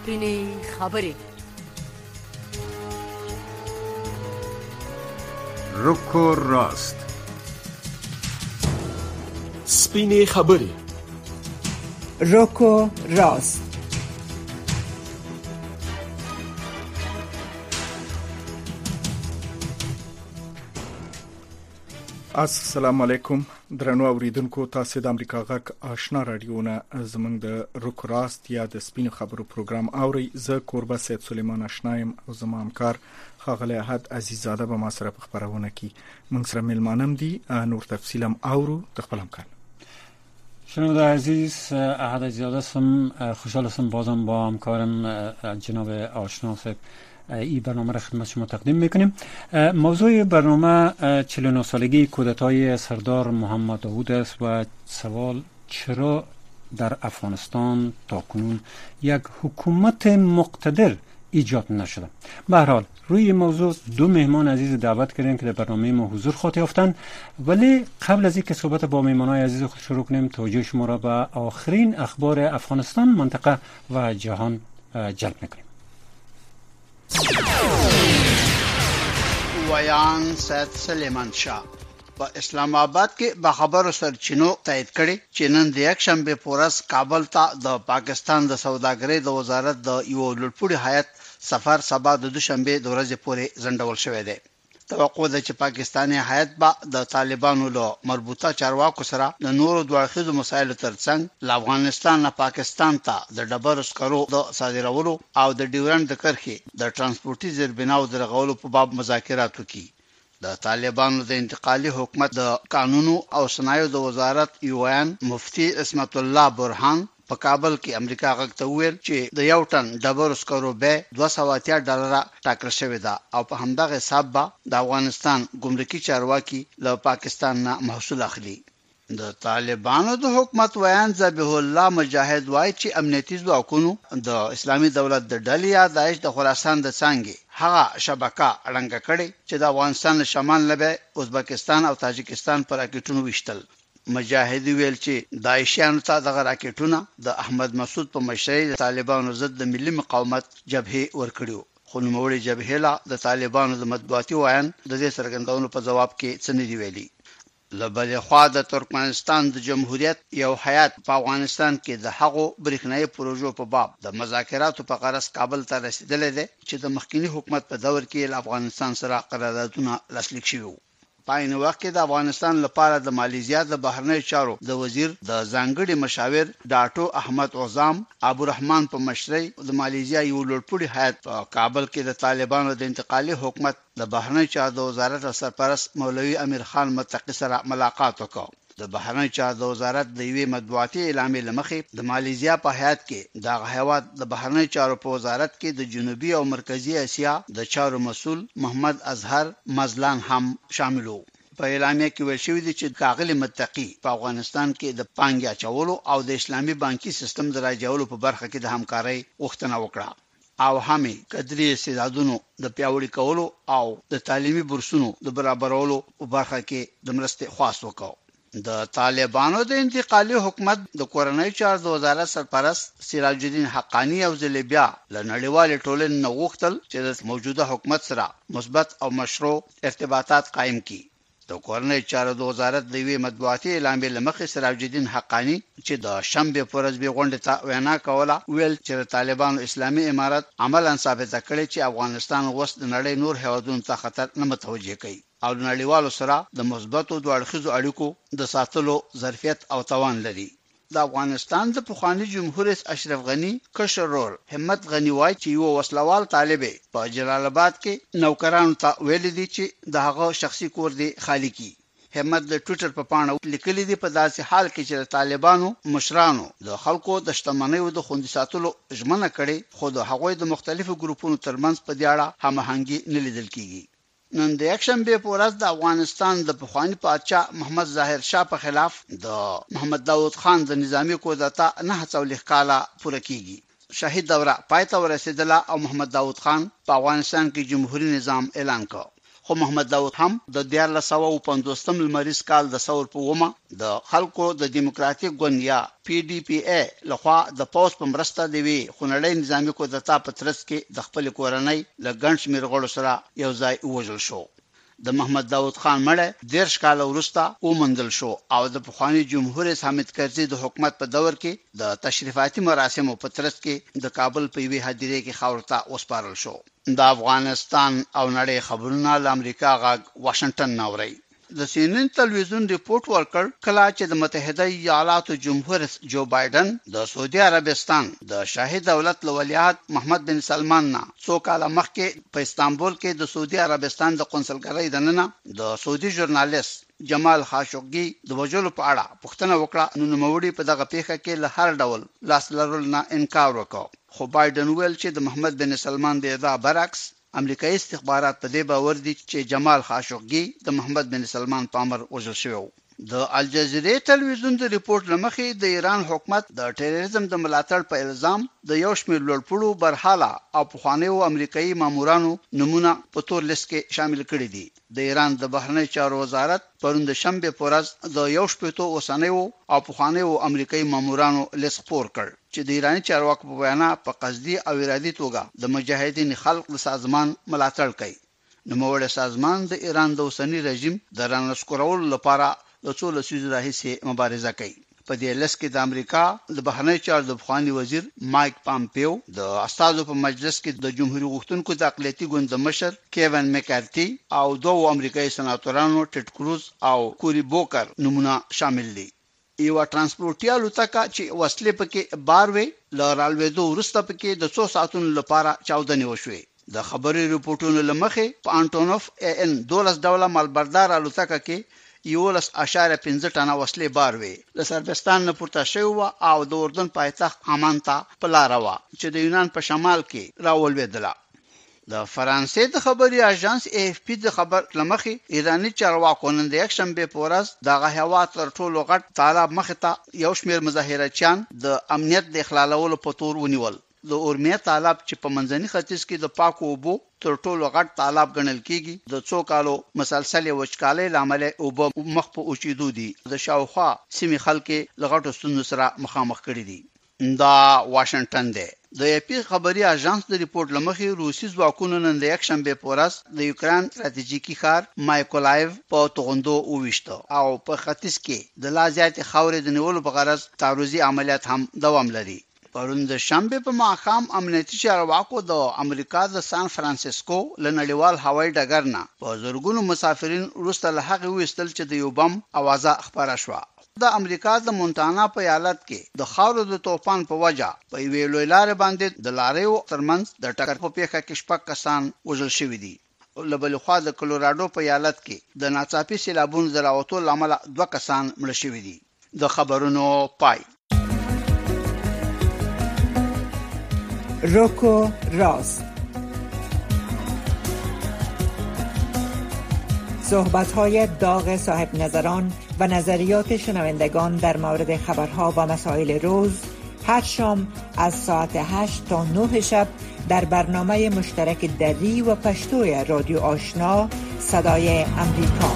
سپینې خبرې. روکو راست. سپینې خبرې. روکو راست. السلام علیکم درنو اوریدونکو، تاسو د امریکا غږ آشنا رادیوونه زمونږ د روکو راست یا د سپینو خبرو پروګرام اوري. زه کوربه سید سلیمان آشنایم او زما همکار خاغلی احد عزیزاده به ما سره په خبرونه کې موږ سره ملمانم دي. نور تفصیلم اورو د خپل همکار. شنونده عزیز، احد عزیزاده هستم. خوشحال هستم بازم با همکارم جناب آشنا صاحب این برنامه را خدمت شما تقدیم میکنیم. موضوع برنامه 49 سالگی کودتای سردار محمد داوود است و سوال چرا در افغانستان تاکنون یک حکومت مقتدر ایجاد نشده. به هر حال روی موضوع دو مهمان عزیز دعوت کردیم که در برنامه ما حضور خواهد یافتند، ولی قبل از اینکه صحبت با مهمانای عزیز خود شروع کنیم توجه شما را به آخرین اخبار افغانستان، منطقه و جهان جلب میکنیم. ویان سید سلیمان شاه په اسلام آباد کې به خبرو سرچینو تایید کړي چې نن د یک شنبه پورس کابل ته د پاکستان د سوداګرۍ د وزارت د یو لوړپوړي هیئت سفر سبا د دوشنبه د ورځې پورې ځنډول شوی دی. توقع ده چې پاکستاني هیئت به د طالبانو له مربوطه چارواکو سره د نورو دوه اړخیزو مسایلو ترڅنګ له افغانستان نه پاکستان ته د ډبرو سکرو د صادرولو او د ډیورنډ د کرښې د ترانسپورتي زیربناو د رغولو په باب مذاکرات وکړي. د طالبانو د انتقالي حکومت د قانونو او صنایعو د وزارت یوان مفتی اسمت الله برهان په کابل کې امریکا غږ ته ویل چې د یو ټن ډبرو سکرو به $280 ټاکل شوی ده او په همدغه حساب به د افغانستان ګمرکي چارواکي له پاکستان نه محصول اخلي. د طالبانو د حکومت ویان ذبیح الله مجاهد وایي چې امنیتي ځواکونو د اسلامي دولت د ډلې یا داعش د خراسان د څنګه هغه شبکه رنګ کړي چې د افغانستان شمال لبه ازبکستان او تاجکستان پر راکټونو وشتل. مجاهد ویل چې داعشیانو ته د راکټونو د احمد مسعود په مشرۍ د طالبانو ضد د ملي مقاومت جبهه ورکړیو، خو نوموړي جبهه لا د طالبانو د مطبوعاتي ویان د دې څرګندونو په جواب کې څه نه دی ویلي. لبل خوا د ترکمنستان د جمهوریت یو هیئت په افغانستان کې د هغو برېښنايي پروژو په باب د مذاکراتو په غرض کابل ته رسیدلې ده چې د مخکنی حکومت په دور کې له افغانستان سره قراردادونه لاسلیک شوي. په عین وخت کې د افغانستان لپاره د مالیزیا د بهرنی چارو د وزیر د ځانګړي مشاور ډاټو احمد عظام ابو رحمان په مشرۍ د مالیزیا یو لوړپوړي هیئت په کابل کې د طالبانو د انتقالي حکومت د بهرنی چارو د وزارت سرپرست مولوي امیر خان متقی سره ملاقات وکړ. د بهرنی چارو د وزارت د یوې مطبوعاتي اعلامیې لمخې د مالیزیا په هیئت کې د هیواد د بهرنی چارو په وزارت کې د جنوبي او مرکزی اسیا د چارو مسول محمد اظهر مزلان هم شاملو. په اعلامیه کې ویل شوی دی چې کاغلی متقی په افغانستان کې د پانګې اچولو او د اسلامي بانکي سیستم د راجعولو په برخه کې د همکارۍ غوښتنه وکړه او همې کدري استعدادونو د پیاوړي کولو او د تعلیمي بورسونو د برابرولو په برخه کې د مرستې خواست وکړ. د طالبانو د انتقالي حکومت د کورنۍ چارو د وزارت سرپرست سراج الدین حقانی او زلیبیا له نړیوال ټولنې نه غوښتل چې د موجوده حکومت سره مثبت او مشروع ارتباطات قائم کړي. د کورنۍ چارو د وزارت د یوې مطبوعاتي اعلامیې لمخې سراج الدین حقانی چې د شنبه په ورځ به غونډه ته وینا کوله ویل چې طالبانو اسلامي امارت عملاً ثابته کړې چې افغانستان اوس د نړۍ نور هیوادونو ته خطر نه متوجه کوي او نړیوالو سره د مثبتو دوه اړخیزو اړیکو د ساتلو ظرفیت او توان لري. د افغانستان د پخوانی جمهور رئیس اشرف غنی کشر رول همت غنی وایي چې یو وسلوال طالب په جلال آباد کې نوکرانو ته ویل دي چې د هغه شخصي کور دی خالی کی. همت د ټوئیټر په پاڼه لیکلي دي په داسې حال کې چې طالبانو مشرانو د خلکو د شتمنیو د خوندي ساتلو ژمنه کړې، خو د هغوی د مختلفو ګروپونو ترمنځ په دې اړه هماهنګي نه لیدل کیږي. نن د یک شنبه په ورځ د افغانستان د پخوانی پادشاه محمد ظاهر شاه په خلاف د محمد داوود خان د نظامی کودتا 49 کاله پوره کیږي. شهید دوره پای ته ورسېدله او محمد داوود خان په افغانستان کې جمهوریت نظام اعلان کړ. خو محمد داود هم د 1950 لمریز کال د ثور په ومه د خلکو د دیموکراتیک ګوند یا PDPA لخوا د پوس په مرسته دی وی خونړی نظامی کودتا په ترڅ کې د خپل کورنۍ لګنټ میر غړو سره یو ځای وژل شو. د محمد داود خان مړ 10 کال وروسته ومندل شو او د پخوانی جمهور رئیس حامد کرزي د حکومت په دور کې د تشریفاتي مراسمو په ترڅ کې د کابل په وی هدیره کې خاورته وسپارل شو. د افغانستان او نړۍ خبرونه له امریکا غاګ واشنگټن نوري. د CNN تلویزیون ریپورت ورکړ کله چې د متحده ایالاتو جمهور رئیس جو بایدن د سعودي عربستان د شاهي دولت ولیعهد محمد بن سلمان نه څو کال مخکې په استانبول کې د سعودي عربستان د قونسلګرۍ دننه د سعودي ژورنالیست جمال خاشقجي د وجلو په اړه پوښتنه وکړه نو نوموړي په دغه پیښه کې له هر ډول لاس لرل نه انکار وکړ. خو بایدن ویل چې د محمد بن سلمان د ادعا برعکس امریکایي استخبارات په دې باور دي چې جمال خاشقجي د محمد بن سلمان په امر وژل شوی. د الجزیره تلویزیون د ریپورت لمخې د ایران حکومت د ټیرریزم د ملاتړ په الزام د یو شمېر لوړپوړو برحاله او پخوانیو امریکایي مامورانو نمونه په تور لیست کې شامل کړي دي. د ایران د بهرنی چارو وزارت پرون د شنبه پورز د یو شپږ اوسنیو او پخوانیو امریکایي مامورانو لیست خپور کړ چې د ایرانی چارواکو په وینا په قصدي او ارادي توګه د مجاهدین خلق د سازمان ملاتړ کوي. نوموړی سازمان د ایران د اوسنی رژیم د رانسکورولو لپاره د څو لسیزو راهیسې مبارزه کوي. په دې لیست کې د امریکا د بهرنی چارو د پخوانی وزیر مایک پامپیو، د استادو په مجلس کې د جمهوریت غوښتونکو د اقلیتي ګوند مشر کیون مکارتي او دوه امریکایي سناتورانو ټیډ کروز او کوری بوکر نمونه شامل دي. یو ترانسپورټي الوتکه چې وسلې پکې بار وي لارالوېدو وروسته پکې د 100 ساعتونو لپاره چاودنې وشوې. د خبري رپورټونو لمخې په انټونوف AN 12 ډوله مالبردار الوتکه کې 11.5 ټنه وسلې بار وي. له سربستان نه پورته شوی او د اردن پایتخت عمان ته په لار و چې د یونان په شمال کې راولوېدله. د فرانسې د خبري اژانس AFP د خبر لمخې ایرانی چارواکو نن د یک شنبه په ورځ د غهوا تر ټولو غټ طالب مخ ته یو شمېر مظاهرچیان د امنیت د اخلالولو په تور ونیول. د اورمیه طالب چې په منځني ختیځ کې د پاکو اوبو تر ټولو غټ طالب ګڼل کیږي د څو کالو مسلسل وچکالۍ لامل اوبو مخ په اوچېدو دي. د شاوخوا سیمې خلک لغټو ستونزو سره مخامخ کړي دي. دا واشنگټن دی. د AP خبري اژانس د ریپورت لمخې روسي ځواکونو نن د یک شنبه په ورځ د یوکران ستراتیژیکي ښار مایکولایف په توغندو وویشته او په ختیځ کې د لا زیاتې خاورې د نیولو په غرض تعرضي عملیات هم دوام لري. پرون د شنبه په ماښام امنیتي چارواکو د امریکا د سان فرانسیسکو له نړیوال هوایي ډګر نه په زرګونو مسافرین وروسته له هغې ویستل چې د یو بم اوازه خپره شوه. د امریکا د مونټانا په ایالت کې د خاورو د طوفان په وجه په یوې لوی لارې باندې د لاریو ترمنځ د ټکر په پیښه کې 6 کسان وژل شوي دي. له بل خوا د کلوراډو په ایالت کې د ناڅاپي سیلابونو د راوتو له امله 2 کسان مړه شوي دي. د خبرونو پای. روکو راست، صحبت‌های داغ صاحب نظران و نظریات شنوندگان در مورد خبرها و مسائل روز هر شام از ساعت 8 تا 9 شب در برنامه مشترک دری و پشتوی رادیو آشنا صدای امریکا.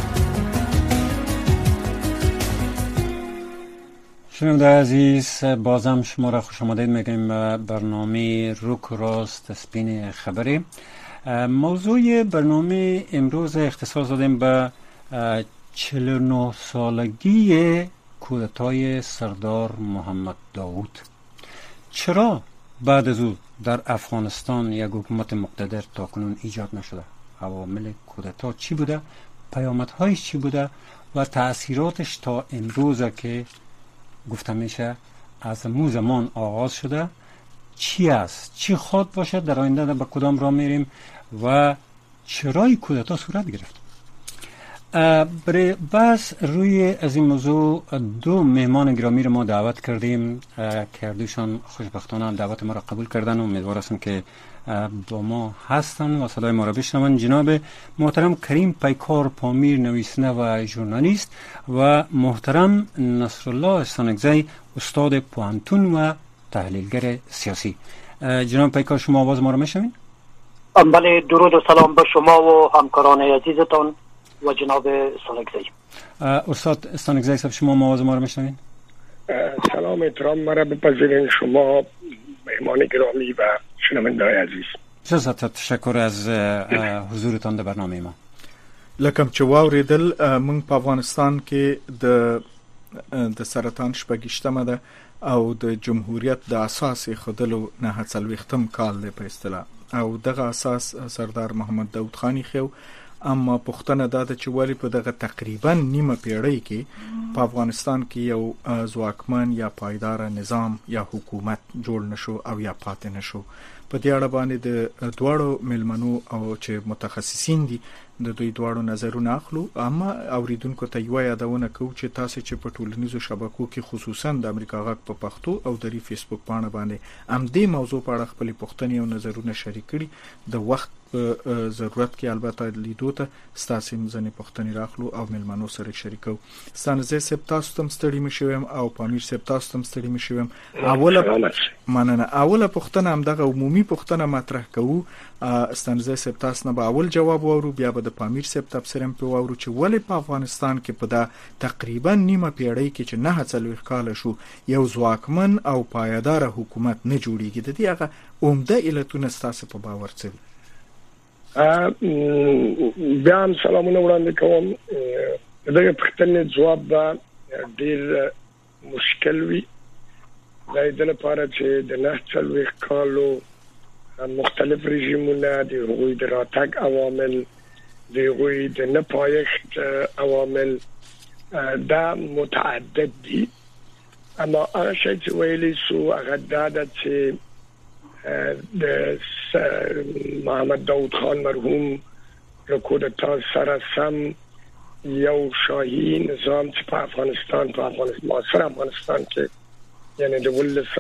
شنونده عزیز، بازم شما را خوش آمدید میگیم به برنامه روک راست سپین خبری. موضوع برنامه امروز اختصاص دادیم به 49 سالگی کودتای سردار محمد داود. چرا بعد از او در افغانستان یک حکومت مقتدر تاکنون ایجاد نشده؟ عوامل کودتا چی بوده؟ پیامدهایش چی بوده؟ و تأثیراتش تا امروز که گفته میشه از مو زمان آغاز شده چی است؟ چی خود باشه؟ در آینده به کدام راه میریم و چرای کودتا صورت گرفت؟ برای بس روی از این موضوع 2 مهمان گرامی رو ما دعوت کردیم که دوشان خوشبختانه دعوت ما را قبول کردن و امیدوار هستم که با ما هستن و صدای ما را بشنون. جناب محترم کریم پیکار پامیر، نویسنده و ژورنالیست، و محترم نصرالله استانکزی، استاد پوهنتون و تحلیلگر سیاسی. جناب پیکار، شما آواز ما را میشنوین؟ بله، درود و سلام به شما و همکاران عزیزتان و جناب استانکزی. استاد استانکزی صاحب، شما آواز ما رو میشنوین؟ سلام، احترام مرا بپذیرین شما مهمان گرامی و شنونده‌های عزیز. بسیار تشکر از حضورتان در برنامه ما. لکه چې واوریدل موږ په افغانستان کې د سرطان شپږشتمه ده او د جمهوریت د اساس خودلو نه 40م کال دی په اصطلاح، او دغه اساس سردار محمد داود خان خو. اما پښتنه دا چې ولی په دغه تقریبا نیمه پیړۍ کې په افغانستان کې یو ځواکمن یا پایدار نظام یا حکومت جوړ نشو او یا پاتې نشو. په دې اړه باندې د دواړو ملمنو او چې متخصصین دي د دوی دواړو نظرونه اخلو. اما اوریدونکو ته یو یادونه کوم چې تاسو چې په ټولنیزو شبکو کې خصوصا د امریکا غږ په پښتو او د فیسبوک باندې هم دې موضوع په اړه خپل پوښتنې او نظرونه شریک کړي. د وخت ضرورت کې البته لیدو ته ستاسو ځنې پوښتنې راخلو او ملمنو سره شریکو. ستانزه سپ تاسو تم ستړي مشوم او پامیر سپ تاسو تم ستړي مشوم. اوله پوښتنه هم دغه عمومي پوښتنه مطرح کوو. ستانزه سپ تاسو نه به اول جواب وورو، بیا به د پامیر سپ تفسیر هم په وورو چې ولې په افغانستان کې په دا تقریبا نیمه پیړۍ کې چې 49 کال شو یو ځواکمن او پایدار حکومت نه جوړیږي. د دې هغه عمده علتونه ستاسو په باور څه دي؟ بیا هم سلامونه وړاندې کوم. دغه پوښتنې جواب به ډیر مشکل وي. د دې لپاره چې د 49 کالو مختلف رژیمونه، د هغوی د راتګ عوامل، د هغوی د نه پایښت عوامل دا متعدد دي. اما هغه شی چې ویلی سو هغه دا ده چې د محمد داود خان مرحوم له کودتا سره سم یو شاهي نظام چې په افغانستان معاصر افغانستان کې یعنی د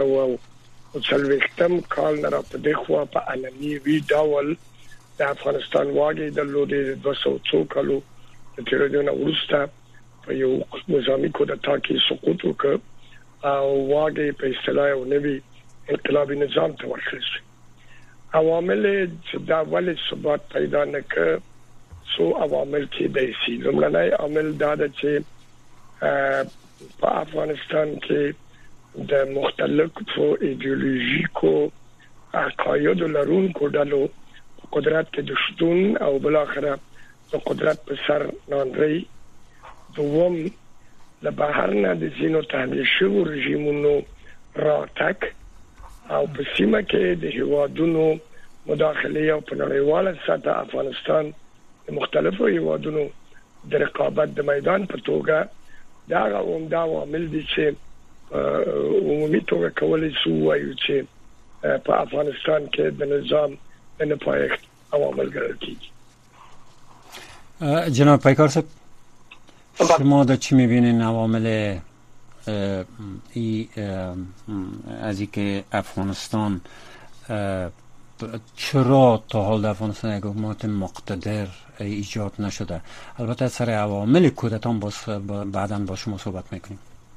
1940م کال نه را په دغه په علني وی ډول د افغانستان واګي د لودې 200 کالو د تیرېدو نه وروسته په یو نظامي کودتا کې سقوط وکړ او واګي په اصطلاح یو نوی انقلابی نظام ته ورکړل شو. عوامل چې دا ولې ثبات پیدا نه کړ، سو عوامل کې د سي لمړنۍ عامل دا ده چې په افغانستان کې د مختلفو ایدئولوژیکو عقایدو لرونکو ډلو قدرت کې د شتون او بلاخره د قدرت په سر ناندري. دوم له بهر نه د زینو تحمیل شوو رژیمونو راتګ او په سیمه کې د هیوادونو مداخله او په نړیواله سطح افغانستان د مختلفو هیوادونو د رقابت د میدان په توګه دا عوامل دي چې عمومي توګه کولای شو وایو چې په افغانستان کې د نظام نه پایښت عوامل ګڼل کیږي. جناب پیکار صاحب، شما در چی میبینین عوامل از اینکه افغانستان چرا تا حال در افغانستان یک حکومت مقتدر ایجاد نشده؟ البته سر عوامل کودتان بعداً با شما صحبت میکنیم.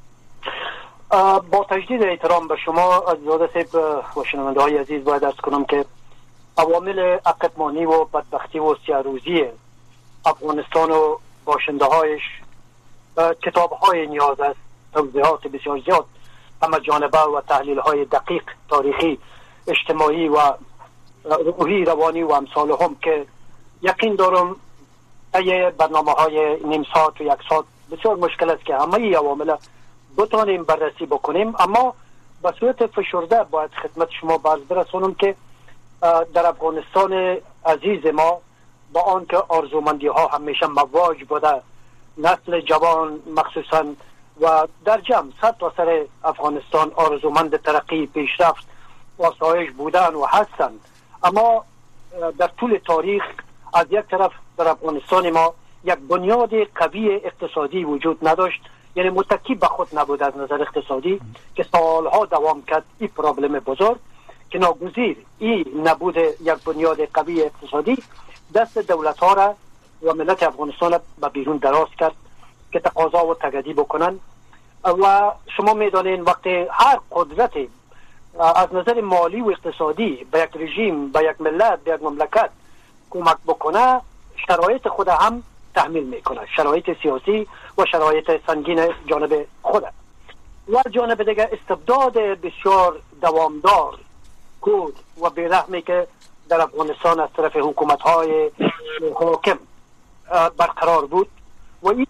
با تجدید احترام به شما عزیزاده صاحب و شنونده های عزیز باید ارز کنم که عوامل عقبمانی و بدبختی و سیاروزی افغانستان و باشنده هایش کتاب های نیاز است، توضیحات بسیار زیاد اما جانبه و تحلیل های دقیق تاریخی اجتماعی و روحی روانی و امثال هم که یقین دارم ای برنامه های نیم ساعت و یک ساعت بسیار مشکل است که همه ای عوامل بتانیم بررسی بکنیم. اما به صورت فشرده باید خدمت شما برز برسونم که در افغانستان عزیز ما با آنکه آرزومندی ها همیشه مواج بوده، نسل جوان مخصوصا و در جمع سرتاسر افغانستان آرزومند ترقی، پیشرفت و آسایش بودن و هستند، اما در طول تاریخ از یک طرف در افغانستان ما یک بنیاد قوی اقتصادی وجود نداشت، یعنی متکی به خود نبود از نظر اقتصادی که سالها دوام کرد. این پرابلم بزرگ که ناگزیر این نبود یک بنیاد قوی اقتصادی دست دولت ها را و ملت افغانستان را به بیرون دراز کرد که تقاضا و تجدید بکنن. و شما میدانین وقتی هر قدرت از نظر مالی و اقتصادی به یک رژیم، به یک ملت، به یک مملکت کمک بکنه، شرایط خود هم تحمیل میکنه، شرایط سیاسی و شرایط سنگین جانب خود. و جانب دیگه استبداد بسیار دوامدار، کور و بیرحمی که در افغانستان از طرف حکومت‌های حاکم برقرار بود و این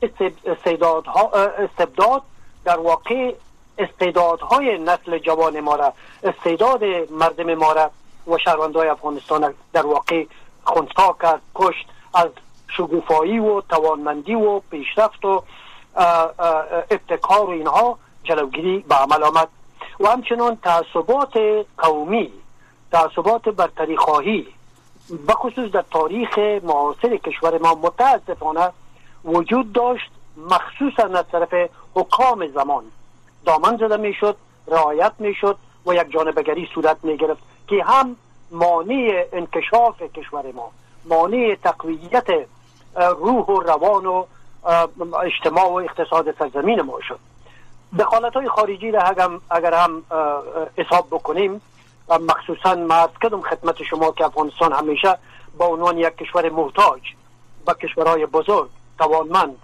استبداد در واقع استعدادهای نسل جوان ما را، استعداد مردم ما را و شهروندان افغانستان در واقع خنثی کرد، کشت، از شکوفایی و توانمندی و پیشرفت و ابتکار و اینها جلوگیری به عمل آمد. و همچنان تعصبات قومی، تعصبات برتری خواهی بخصوص در تاریخ معاصر کشور ما متاسفانه وجود داشت، مخصوصا از طرف حکام زمان دامن زده میشد، رعایت میشد و یک جانبگری صورت میگرفت که هم مانع انکشاف کشور ما، مانع تقویت روح و روان و اجتماع و اقتصاد سرزمین ما شد. دخالت‌های خارجی را اگر هم حساب بکنیم، مخصوصا مرز کردم خدمت شما که افغانستان همیشه با عنوان یک کشور محتاج با کشورهای بزرگ توانمند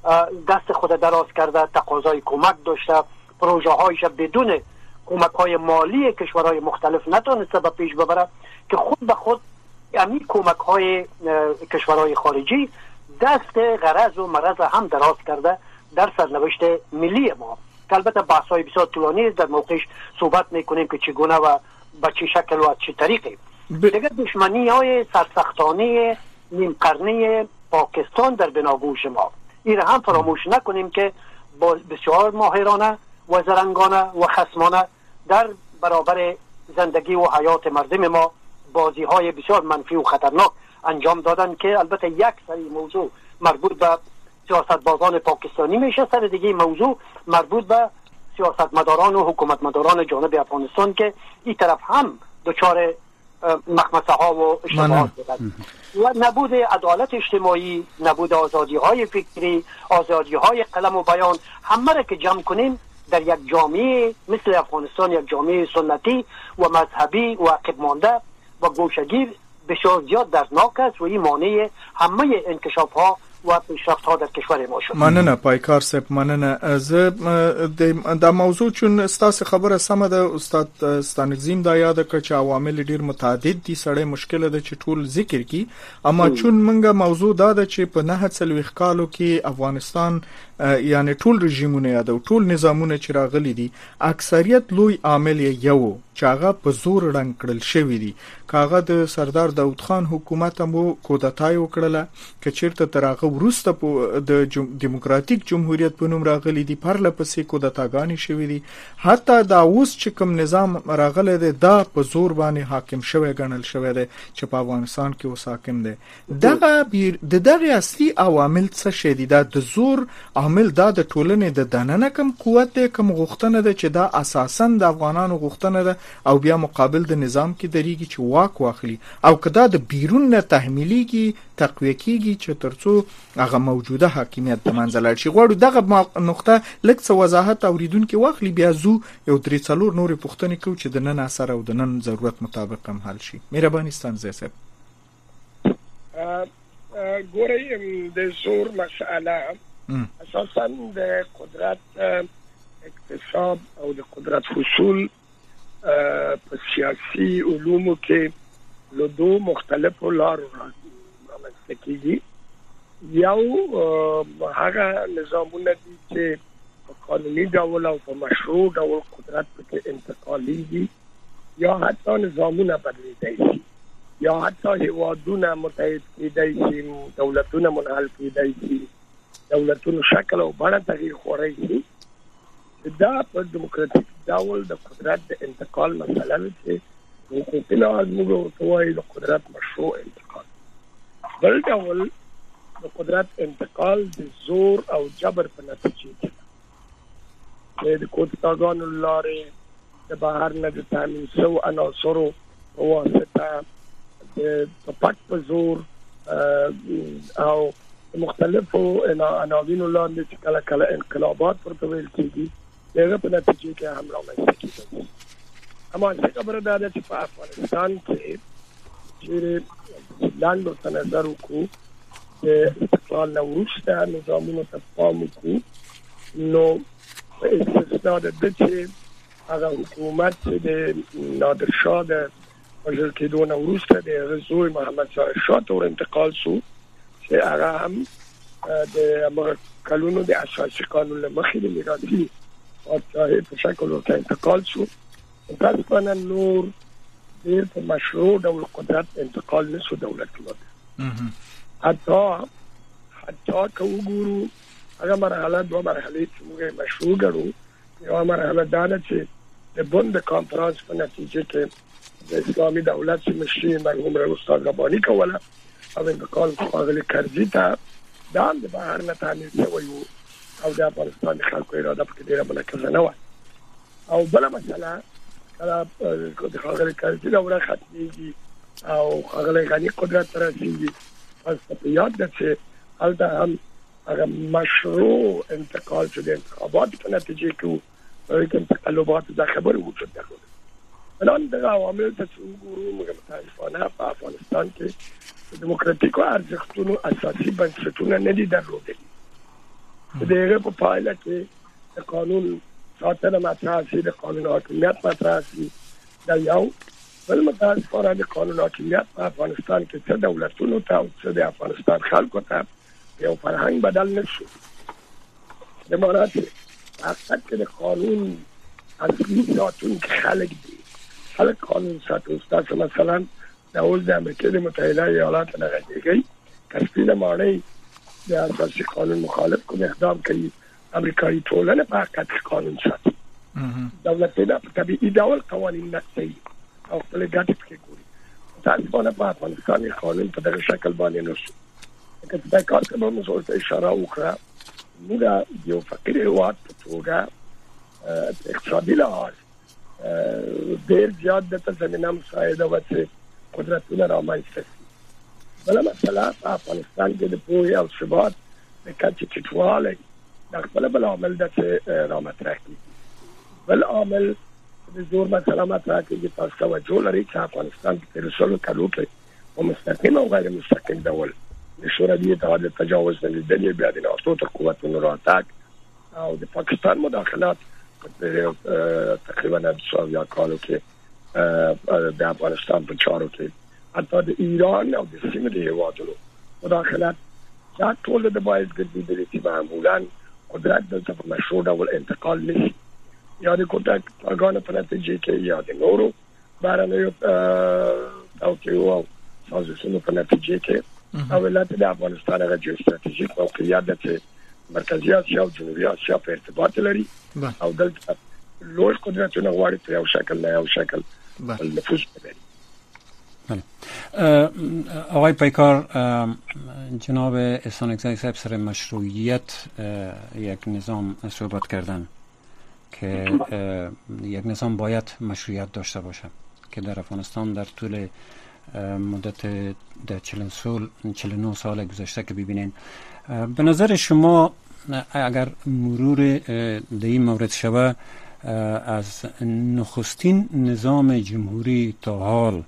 دست خود دراز کرده، تقاضای کمک داشته، پروژه هایش بدون کمک های مالی کشورهای مختلف نتونسته به پیش ببره که خود به خود همین کمک های کشورهای خارجی دست غرض و مرض هم دراز کرده در سرنوشت ملی ما، که البته بحث های بسیار طولانی در موقعش صحبت میکنیم که چگونه و به چه شکل و چه طریقی. دیگه دشمنی های سرسختانه نیم قرنی پاکستان در بناگوش ما، این هم فراموش نکنیم که بسیار ماهرانه و زرنگانه و خصمانه در برابر زندگی و حیات مردم ما بازی های بسیار منفی و خطرناک انجام دادن که البته یک سری موضوع مربوط به سیاستمداران پاکستانی میشه، سر دیگه موضوع مربوط به سیاستمداران و حکومتمداران جانب افغانستان که این طرف هم دچار مخمسه ها و اشتباهات بودند و نبود عدالت اجتماعی، نبود آزادی های فکری، آزادی های قلم و بیان، همه را که جمع کنیم در یک جامعه مثل افغانستان، یک جامعه سنتی و مذهبی و عقب مانده و گوشه‌گیر بسیار زیاد دردناک است و این مانع همه انکشاف ها و پیشرفت ها در کشور ما شد. مننه پایکار صاحب، مننه. زه د موضوع چون ستاسو خبره سمه ده استاد ستانگزیم دا یاد کړ چې عوامل ډیر متعدد دي، سړی مشکل ده چې ټول ذکر کی، اما چون منګه موضوع دا ده چې په 49 کالو کې افغانستان یعنی ټول رژیمونه یا د ټول نظامونه چې راغلي دي اکثریت لوی عامل یو چې هغه په زور رنګ کړل شوی دي. کاغه د سردار داود خان حکومت مو کودتای وکړله چې چیرته ترغه ورسته د دیموکراتیک جمهوریت په نوم راغلي دي، پرله پسې کودتاګانی شوی دي، حتی دا اوس چې کوم نظام راغلی دی دا په زور باندې حاکم شوی ګڼل شوی دی چې په افغانستان کې اوس حاکم دی. دغه اصلي عوامل څه شي دي؟ دا د زور عامل دا د ټولنې د دننه کم قوت دی، کم غوښتنه ده چې دا اساساً د افغانانو غوښتنه ده او بیا مقابل د نظام کې دریږي چې واک واخلي، او کدا د بیرون نه تحمیلیږي تقویه کیږي چې ترڅو هغه موجوده حاکمیت د منځلړ شي. غواړو دغه نقطه لږ څه وضاحت اوریدونکو واخلي، بیا زو یو درې څلور نورې پوښتنې کوو چې د نن اثر او د نن ضرورت مطابق هم حل شي. مهرباني ستاسو صاحب. ګورئ د زور مسأله اساساً د قدرت اکتساب او د قدرت حصول په سیاسي علومو کې له دوه مختلفو لارو رامنځته کېږي. یو هغه نظامونه دي چې په قانوني ډول او په مشروع ډول قدرت پکې انتقالېږي، یا حتی نظامونه بدلېدای شي، یا حتی هیوادونه متحد کېدای شي، دولتونه منحل کېدای شي، دولتونو شکل او بڼه تغییر خوری شي. دا په دیموکراتیک ډول د قدرت د انتقال مسله ده چې حقوقي لحاظ موږ ورته وایو د قدرت مشروع انتقال. بل ډول د قدرت انتقال د زور او جبر په نتیجه کې د کودتاګانو لارې د بهر نه د تامین شوو عناصرو په واسطه د پټ په زور او مختلفو عناوینو لاندې چې کله کله انقلابات ورته ویل کېږي، دغه په نتیجه کې هم رامنځته کېږي. اما خبر داده چې په افغانستان کې چې لاندې تنظر وکړو د استقلال نه وروسته نظامونو ته پام وکړو نو په استثنا د دې چې هغه حکومت د نادرشاه د وژل کېدو نه وروسته د رسول محمد ظاهر شاه ته انتقال شو چې هغه هم د امر قانونو د اساسي قانون له مخې د میراثي پادشاهي په شکل ورته انتقال شو. تقریبا نور ډېر په مشروع ډول قدرت انتقال نشو دولتونو حتی که وګورو هغه مرحله دوه مرحلې چې موږ مشروع ګڼو. یو مرحله دا ده چې د بند کانفرانس په نتیجه کې د اسلامي دولت چې مشري مرحوم استاد رباني کوله او انتقال خاغلی کرزي ته دا هم د بهر نه تعمیل شوی و او د افغانستان د خلکو اراده پکې ډېره منعکسه نه وه. او بله مسله کله د خاغلی کرزي دوره ختمېږي او خاغلی غني قدرت ته رسېږي تاسو په یاد ده چې هلته هم هغه مشروع انتقال شو د انتخاباتو په نتیجه کې و لیکن تقلبات دا خبر وجود درلود. الان د عوامل ته وګورو موږ متاسفانه په افغانستان کې د دیموکراتیکو ارزښتونو اساسي بنسټونه نه دي درلودلي. د هغه په پایله کې د قانون ساتنه مطرح شي، د قانون حاکمیت مطرح شي. دا یو بل متاسفانه د قانون حاکمیت په افغانستان کې څه دولتونو ته او څه د افغانستان خلکو ته یو فرهنګ بدل نشو. د معنی حقیقت کې د قانون اصلي ساتونکي خلک دي. خلک قانون ساتي. تاسو مثلا د اوس د امریکا د متحده ایالاتو نه غږیږي کسبینه معنی د اساسي قانون مخالف کوم اقدام کوي. امریکایي ټولنه په حقیقت قانون ساتي. دولتونه په طبيعي ډول قوانين نقضي او خپل ګټې پکې ګوري. تاسو په افغانستان کې قانون په دغه شکل باندې نشو. که دا کار کوم موږ اشاره وکړه موږ یو فقیر هیواد په توګه اقتصادي لحاظ ډېر زیات د زمینه مساعده و چې قدرتونه رامنځته شي. بله مسله په افغانستان کې د پوهې او ثبات د کچې ټیټوالی دا خپله بل عامل ده چې رامطرح کېږي. بل عامل د زور مسله مطرح کېږي. تاسو توجه لرئ چې افغانستان کې تېرو سلو کلو کې په مستقیم او غیر مستقیم ډول د شوروي اتحاد تجاوز نه لیدلې، بیا د ناتو تر قوتونو راتګ او د پاکستان مداخلات تقریبا 200 کالو کې د افغانستان په چارو کې حتی د ایران او د سیمې د هیوادونو مداخلات دا ټول د باید ګرځېدلي چې معمولا قدرت دلته په مشروع ډول انتقال نشي یا د قدرت ارګانو په نتیجه کې یا د نورو بهرنیو توطیو او سازشونو په نتیجه کې او ولایت د افغانستان هغه جیوستراتیژیک موقعیت ده چې مرکزي اسیا او جنوبي اسیا په ارتباط لري او دلته لوی قدرتونه غواړي په یو شکل نه یو شکل نفوذ وکړي. آقای پیکار، جناب احسان اکزایی صاحب سر مشروعیت یک نظام صحبت کردن که یک نظام باید مشروعیت داشته باشه که در افغانستان در طول مدت در 49 سال گذشته که ببینین، به نظر شما اگر مرور در این مورد شود از نخستین نظام جمهوری تا حال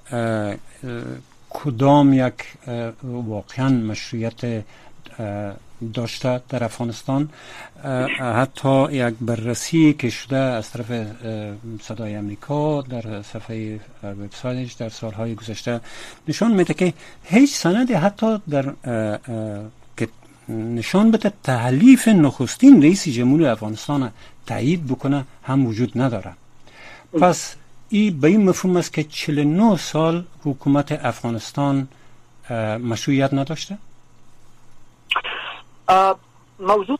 کدام یک واقعا مشروعیت داشته در افغانستان؟ حتی یک بررسی که شده از طرف صدای امریکا در صفحه وبسایتش در سالهای گذشته نشان میده که هیچ سندی حتی در که نشان بده تحلیف نخستین رئیس جمهوری افغانستان تایید بکنه هم وجود نداره. پس این به این مفهوم است که 49 سال حکومت افغانستان مشروعیت نداشته؟ موضوع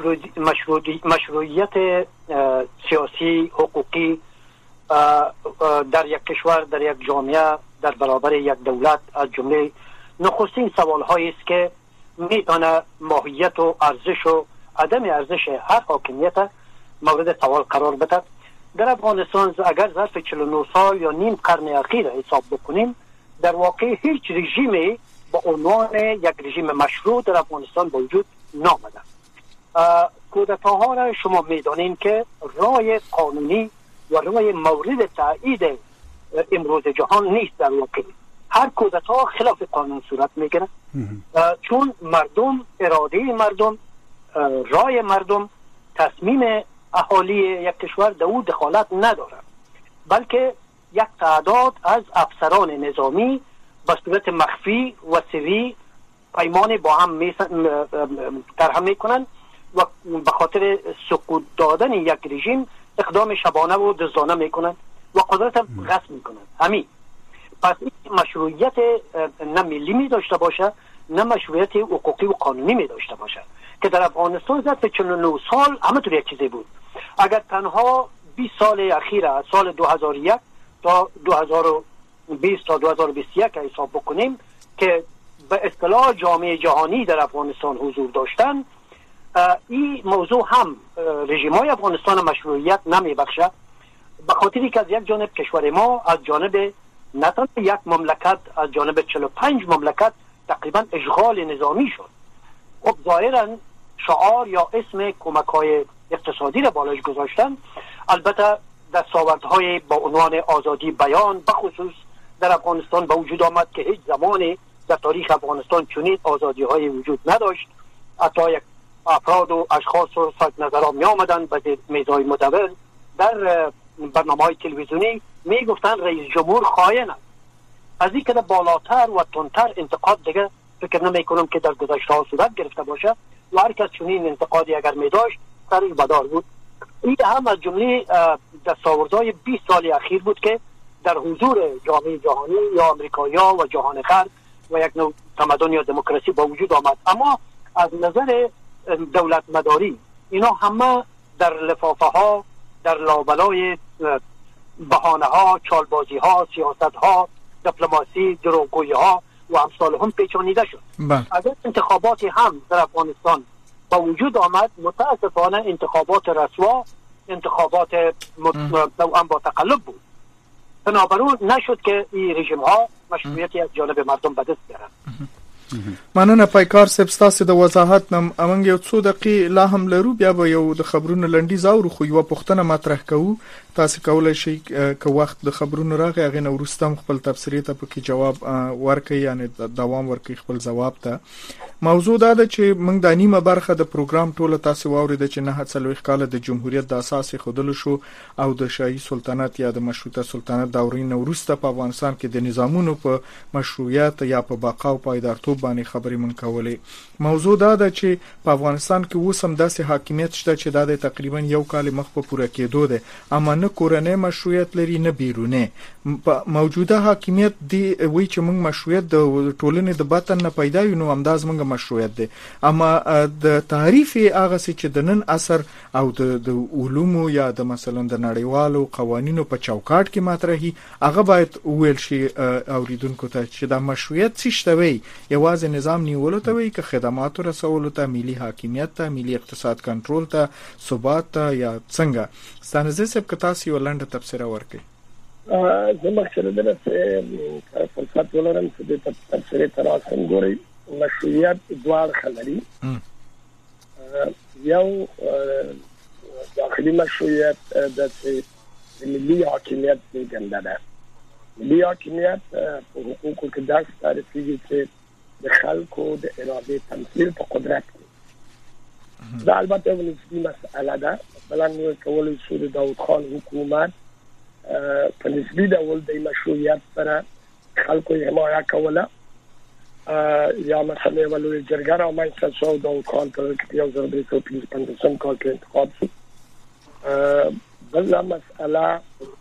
مشروعیت سیاسی حقوقی در یک کشور، در یک جامعه، در برابر یک دولت از جمله نخستین سوال هایی است که میتونه ماهیت و ارزش و عدم ارزش هر حاکمیت مورد سوال قرار بده. در افغانستان اگر ظرف 49 سال یا نیم قرن اخیر حساب بکنیم، در واقع هیچ رژیمی با عنوان یک رژیم مشروع در افغانستان به وجود نامده. کودتاها را شما میدانید که رای قانونی و روی مورد تایید امروز جهان نیست. در واقع هر کودتا خلاف قانون صورت میگیره، چون مردم، اراده مردم، رای مردم، تصمیم اهالی یک کشور در او دخالت نداره، بلکه یک تعداد از افسران نظامی به صورت مخفی و سری پیمان با هم ترهم میکنن و به خاطر سقوط دادن یک رژیم اقدام شبانه و دزدانه میکنن و قدرت غصب میکنن. همین پس این مشروعیت نه ملی می داشته باشه، نه مشروعیت حقوقی و قانونی می داشته باشه که در افغانستان ظرف 49 سال همه طور یک چیزی بود. اگر تنها 20 سال اخیر از سال 2001 تا 2020 تا 2021 حساب بکنیم که به اصطلاح جامعه جهانی در افغانستان حضور داشتن، این موضوع هم رژیم‌های افغانستان مشروعیت نمی بخشه، به خاطری که از یک جانب کشور ما از جانب نه تنها یک مملکت، از جانب 45 مملکت تقریبا اشغال نظامی شد. خب ظاهرا شعار یا اسم کمک‌های اقتصادی را بالاش گذاشتن. البته دستاوردهای با عنوان آزادی بیان بخصوص در افغانستان به وجود آمد که هیچ زمانی در تاریخ افغانستان چنین آزادی‌های وجود نداشت. حتی یک افراد و اشخاص و صاحب نظران می آمدن به میزهای مدور در برنامه‌های تلویزیونی می گفتن رئیس جمهور خائن است. از این که بالاتر و تندتر انتقاد دیگه فکر نمی کنم که در گذشته ها صورت گرفته باشه و هر کس چنین انتقادی اگر می داشت سرش بدار بود. این هم از جمله دستاوردهای 20 سال اخیر بود که در حضور جامعه جهانی یا امریکایی‌ها و جهان غرب و یک نوع تمدن یا دموکراسی با وجود آمد. اما از نظر دولت مداری اینا همه در لفافه ها، در لابلای بهانه ها، چالبازی ها، سیاست ها، دیپلماسی، دروغگویی ها و امثال هم پیچانیده شد. اگر انتخاباتی هم در افغانستان با وجود آمد، متاسفانه انتخابات رسوا، انتخابات هم با تقلب بود. بنابراین نشد که این رژیم ها مشروعیتی از جانب مردم به دست بیارن. مننه پیکار صاحب، ستاسو د وضاحت نم امنګ یو څو دقیقې لا هم لرو، بیا به یو د خبرونو لنډیز اورو، خو یو پوښتنه مطرح کوو. تاسو کولای شئ که وخت د خبرونو راغی هغه نو وروسته خپل تفسیری ته پکې جواب ورکړئ، یعنی دوام ورکړئ خپل جواب ته. موضوع دا ده چې موږ د نیمه برخه د پروګرام ټوله تاسو واورید چې 49 کال د جمهوریت د اساس خودلو شو او د شاهي سلطنت یا د مشروطه سلطنت دورې نو وروسته په افغانستان کې د نظامونو په مشروعیت یا په بقا او پایدارتوب باندې خبرې مونږ کولې. موضوع دا ده چې په افغانستان کې اوس هم داسې حاکمیت شته چې دا تقریبا یو کال مخ په پوره کېدو ده، اما نه کورنۍ مشروعیت لري نه بیرونی. موجوده حاکمیت دی وی چې موږ مشروعیت د ټولنې د باطن نه پیدا یو، نو همداز موږ مشروعیت دی. اما د تعریف هغه چې د نن اثر او د علومو یا د مثلا د نړیوالو قوانینو په چوکاټ کې مطرحي، هغه باید ویل شي اوریدونکو ته چې د مشروعیت څه شته وي، یوازې نظام نیولو ته وي که خدمات رسولو ته، ملي حاکمیت ته، ملي اقتصاد کنټرول ته، ثبات ته، یا څنګه؟ ستانزه صاحب که تاسو یو لنډه تفسیر ورکړئ. زه مخکې دلته فرصت ولرم چې د تفسیر تراسم ګوري. مشروعیت دوه خلري، یو داخلي مشروعیت د ملي حاکمیت څنګه ده. ملي حاکمیت په حقوقو کې داسې تعریفېږي چې د خلکو د اراده تمثیل په قدرت کې. دا البته یو نسبي مسئله ده. مثلا نو کولای شو د داود خان حکومت په نسبي ډول د مشروعیت سره خلکو یې حمایه کوله، یا مثلا یو لوی جرګه رامنځته شو، داود خان په 1955 کال کې انتخاب شو. بل مسئله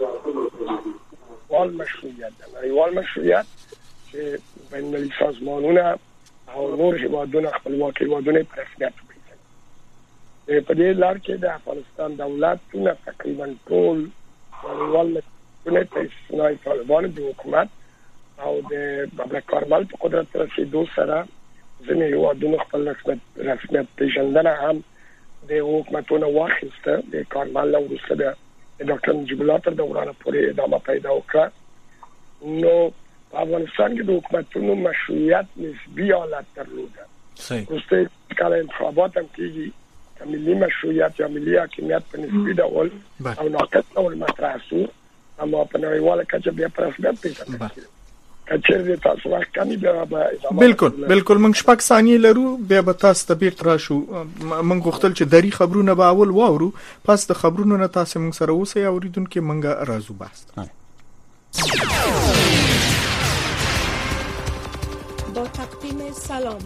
وال مشروعیت ده. وال مشروعیت چې بین المللي سازمانونه او نور هیوادونه خپلواکي هیوادونه په رسمیت وپېژني. په دې لار کې د افغانستان دولت تقریبا ټول وال مشروعیت په استثناء طالبان د حکومت او د بابا کارمل په قدرت رسیدو سره ځینې هیوادونه خپل رسمیت پیژندنه هم د حکومتونو واخیسته. د کارمل وروسته د ډاکټر نجیب الله تر دورانه پورې ادامه پیدا وکړه. نو په افغانستان کې د حکومتونو مشروعیت نسبي حالت درلوده. وروسته کله انتخابات هم کېږي ملي مشروعیت یا ملي حاکمیت په نسبي ډول او ناقص ډول مطرح شو، اما په نړیواله کچه بیا په رسمیت پیژندل کیږي. کچېرې تاسو وخت کمی بیا بالکل موږ شپږ ثانیې لرو، بیا به تاسو ته بیرته راشو. موږ غوښتل چې دری خبرونه به اول واورو، پس د خبرونو نه تاسو موږ سره اوسئ اوریدونکو، موږ راځو بحث. با تقدیم سلام.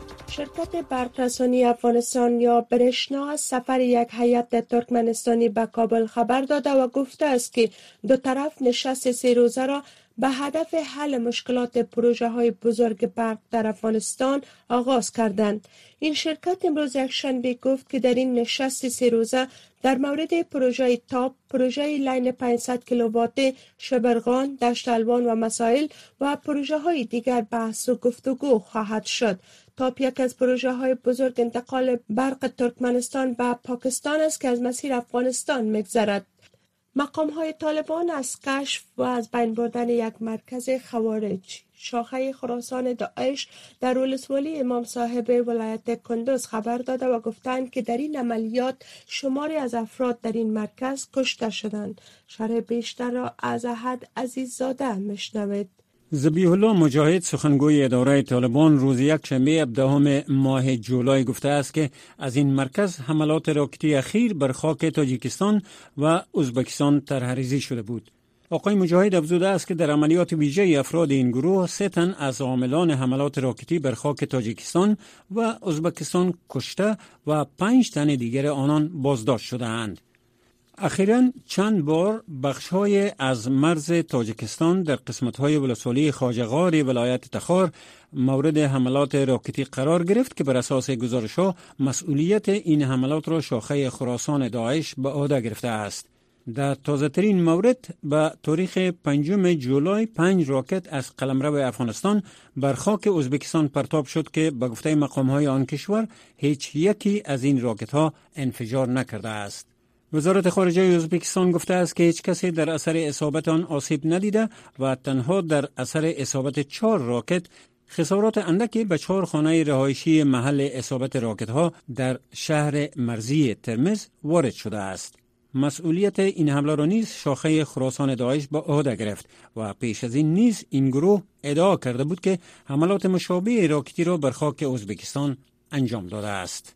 شرکت برق‌رسانی افغانستان یا برشنا از سفر یک هیئت ترکمنستانی به کابل خبر داده و گفته است که دو طرف نشست 3 روزه را به هدف حل مشکلات پروژه‌های بزرگ برق در افغانستان آغاز کردند. این شرکت امروز یکشنبه گفت که در این نشست 3 روزه در مورد پروژه تاپ، پروژه لاین 500 کیلووات شبرغان، دشت الوان و مسائل و پروژه‌های دیگر بحث و گفتگو خواهد شد. تاپ یک از پروژه‌های بزرگ انتقال برق ترکمنستان به پاکستان است که از مسیر افغانستان می‌گذرد. مقام‌های طالبان از کشف و از بین بردن یک مرکز خوارج شاخه خراسان داعش در ولسوالی امام صاحب ولایت کندوز خبر داده و گفتند که در این عملیات شماری از افراد در این مرکز کشته شدند. شرح بیشتر را از احد عزیززاده میشنوید. ذبیح الله مجاهد سخنگوی اداره طالبان روز یکشنبه 17 ماه جولای گفته است که از این مرکز حملات راکتی اخیر بر خاک تاجیکستان و ازبکستان طرحریزی شده بود. آقای مجاهد افزوده است که در عملیات ویژه افراد این گروه 3 تن از عاملان حملات راکتی بر خاک تاجیکستان و ازبکستان کشته و 5 تن دیگر آنان بازداشت شده‌اند. اخیراً چند بار بخش‌های از مرز تاجیکستان در قسمت‌های ولسوالی خواجه‌غار ولایت تخار مورد حملات راکتی قرار گرفت که بر اساس گزارش‌ها مسئولیت این حملات را شاخه خراسان داعش به عهده گرفته است. در تازه‌ترین مورد به تاریخ 5 جولای 5 راکت از قلمرو افغانستان بر خاک ازبکستان پرتاب شد که به گفته مقام‌های آن کشور هیچ یکی از این راکت‌ها انفجار نکرده است. وزارت خارجه ازبکستان گفته است که هیچ کسی در اثر اصابت آن آسیب ندیده و تنها در اثر اصابت 4 راکت خسارات اندکی به 4 خانه رهایشی محل اصابت راکت ها در شهر مرزی ترمز وارد شده است. مسئولیت این حمله را نیز شاخه خراسان داعش به عهده گرفت و پیش از این نیز این گروه ادعا کرده بود که حملات مشابه راکتی را بر خاک ازبکستان انجام داده است.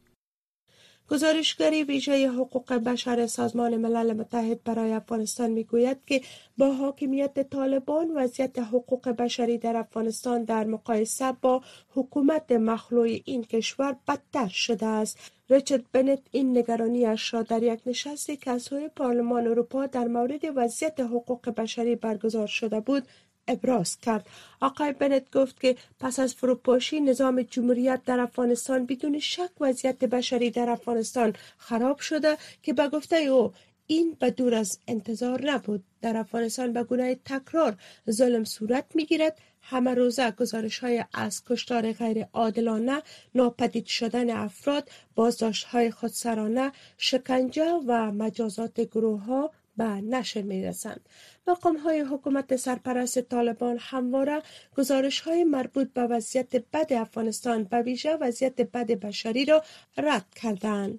گزارشگری ویژه حقوق بشر سازمان ملل متحد برای افغانستان میگوید که با حاکمیت طالبان وضعیت حقوق بشری در افغانستان در مقایسه با حکومت مخلوع این کشور بدتر شده است. ریچارد بنت این نگرانیش را در یک نشستی که از سوی پارلمان اروپا در مورد وضعیت حقوق بشری برگزار شده بود ابراز کرد. آقای بنت گفت که پس از فروپاشی نظام جمهوریت در افغانستان بدون شک وضعیت بشری در افغانستان خراب شده که به گفته او این به دور از انتظار نبود. در افغانستان به گونه تکرار ظلم صورت می‌گیرد. همه روزه گزارش‌های از کشتار غیر عادلانه، ناپدید شدن افراد، بازداشت‌های خودسرانه، شکنجه و مجازات گروه‌ها به نشر می‌رسند. مقام‌های حکومت سرپرست طالبان همواره گزارش‌های مربوط به وضعیت بد افغانستان به ویژه وضعیت بد بشری را رد کردند.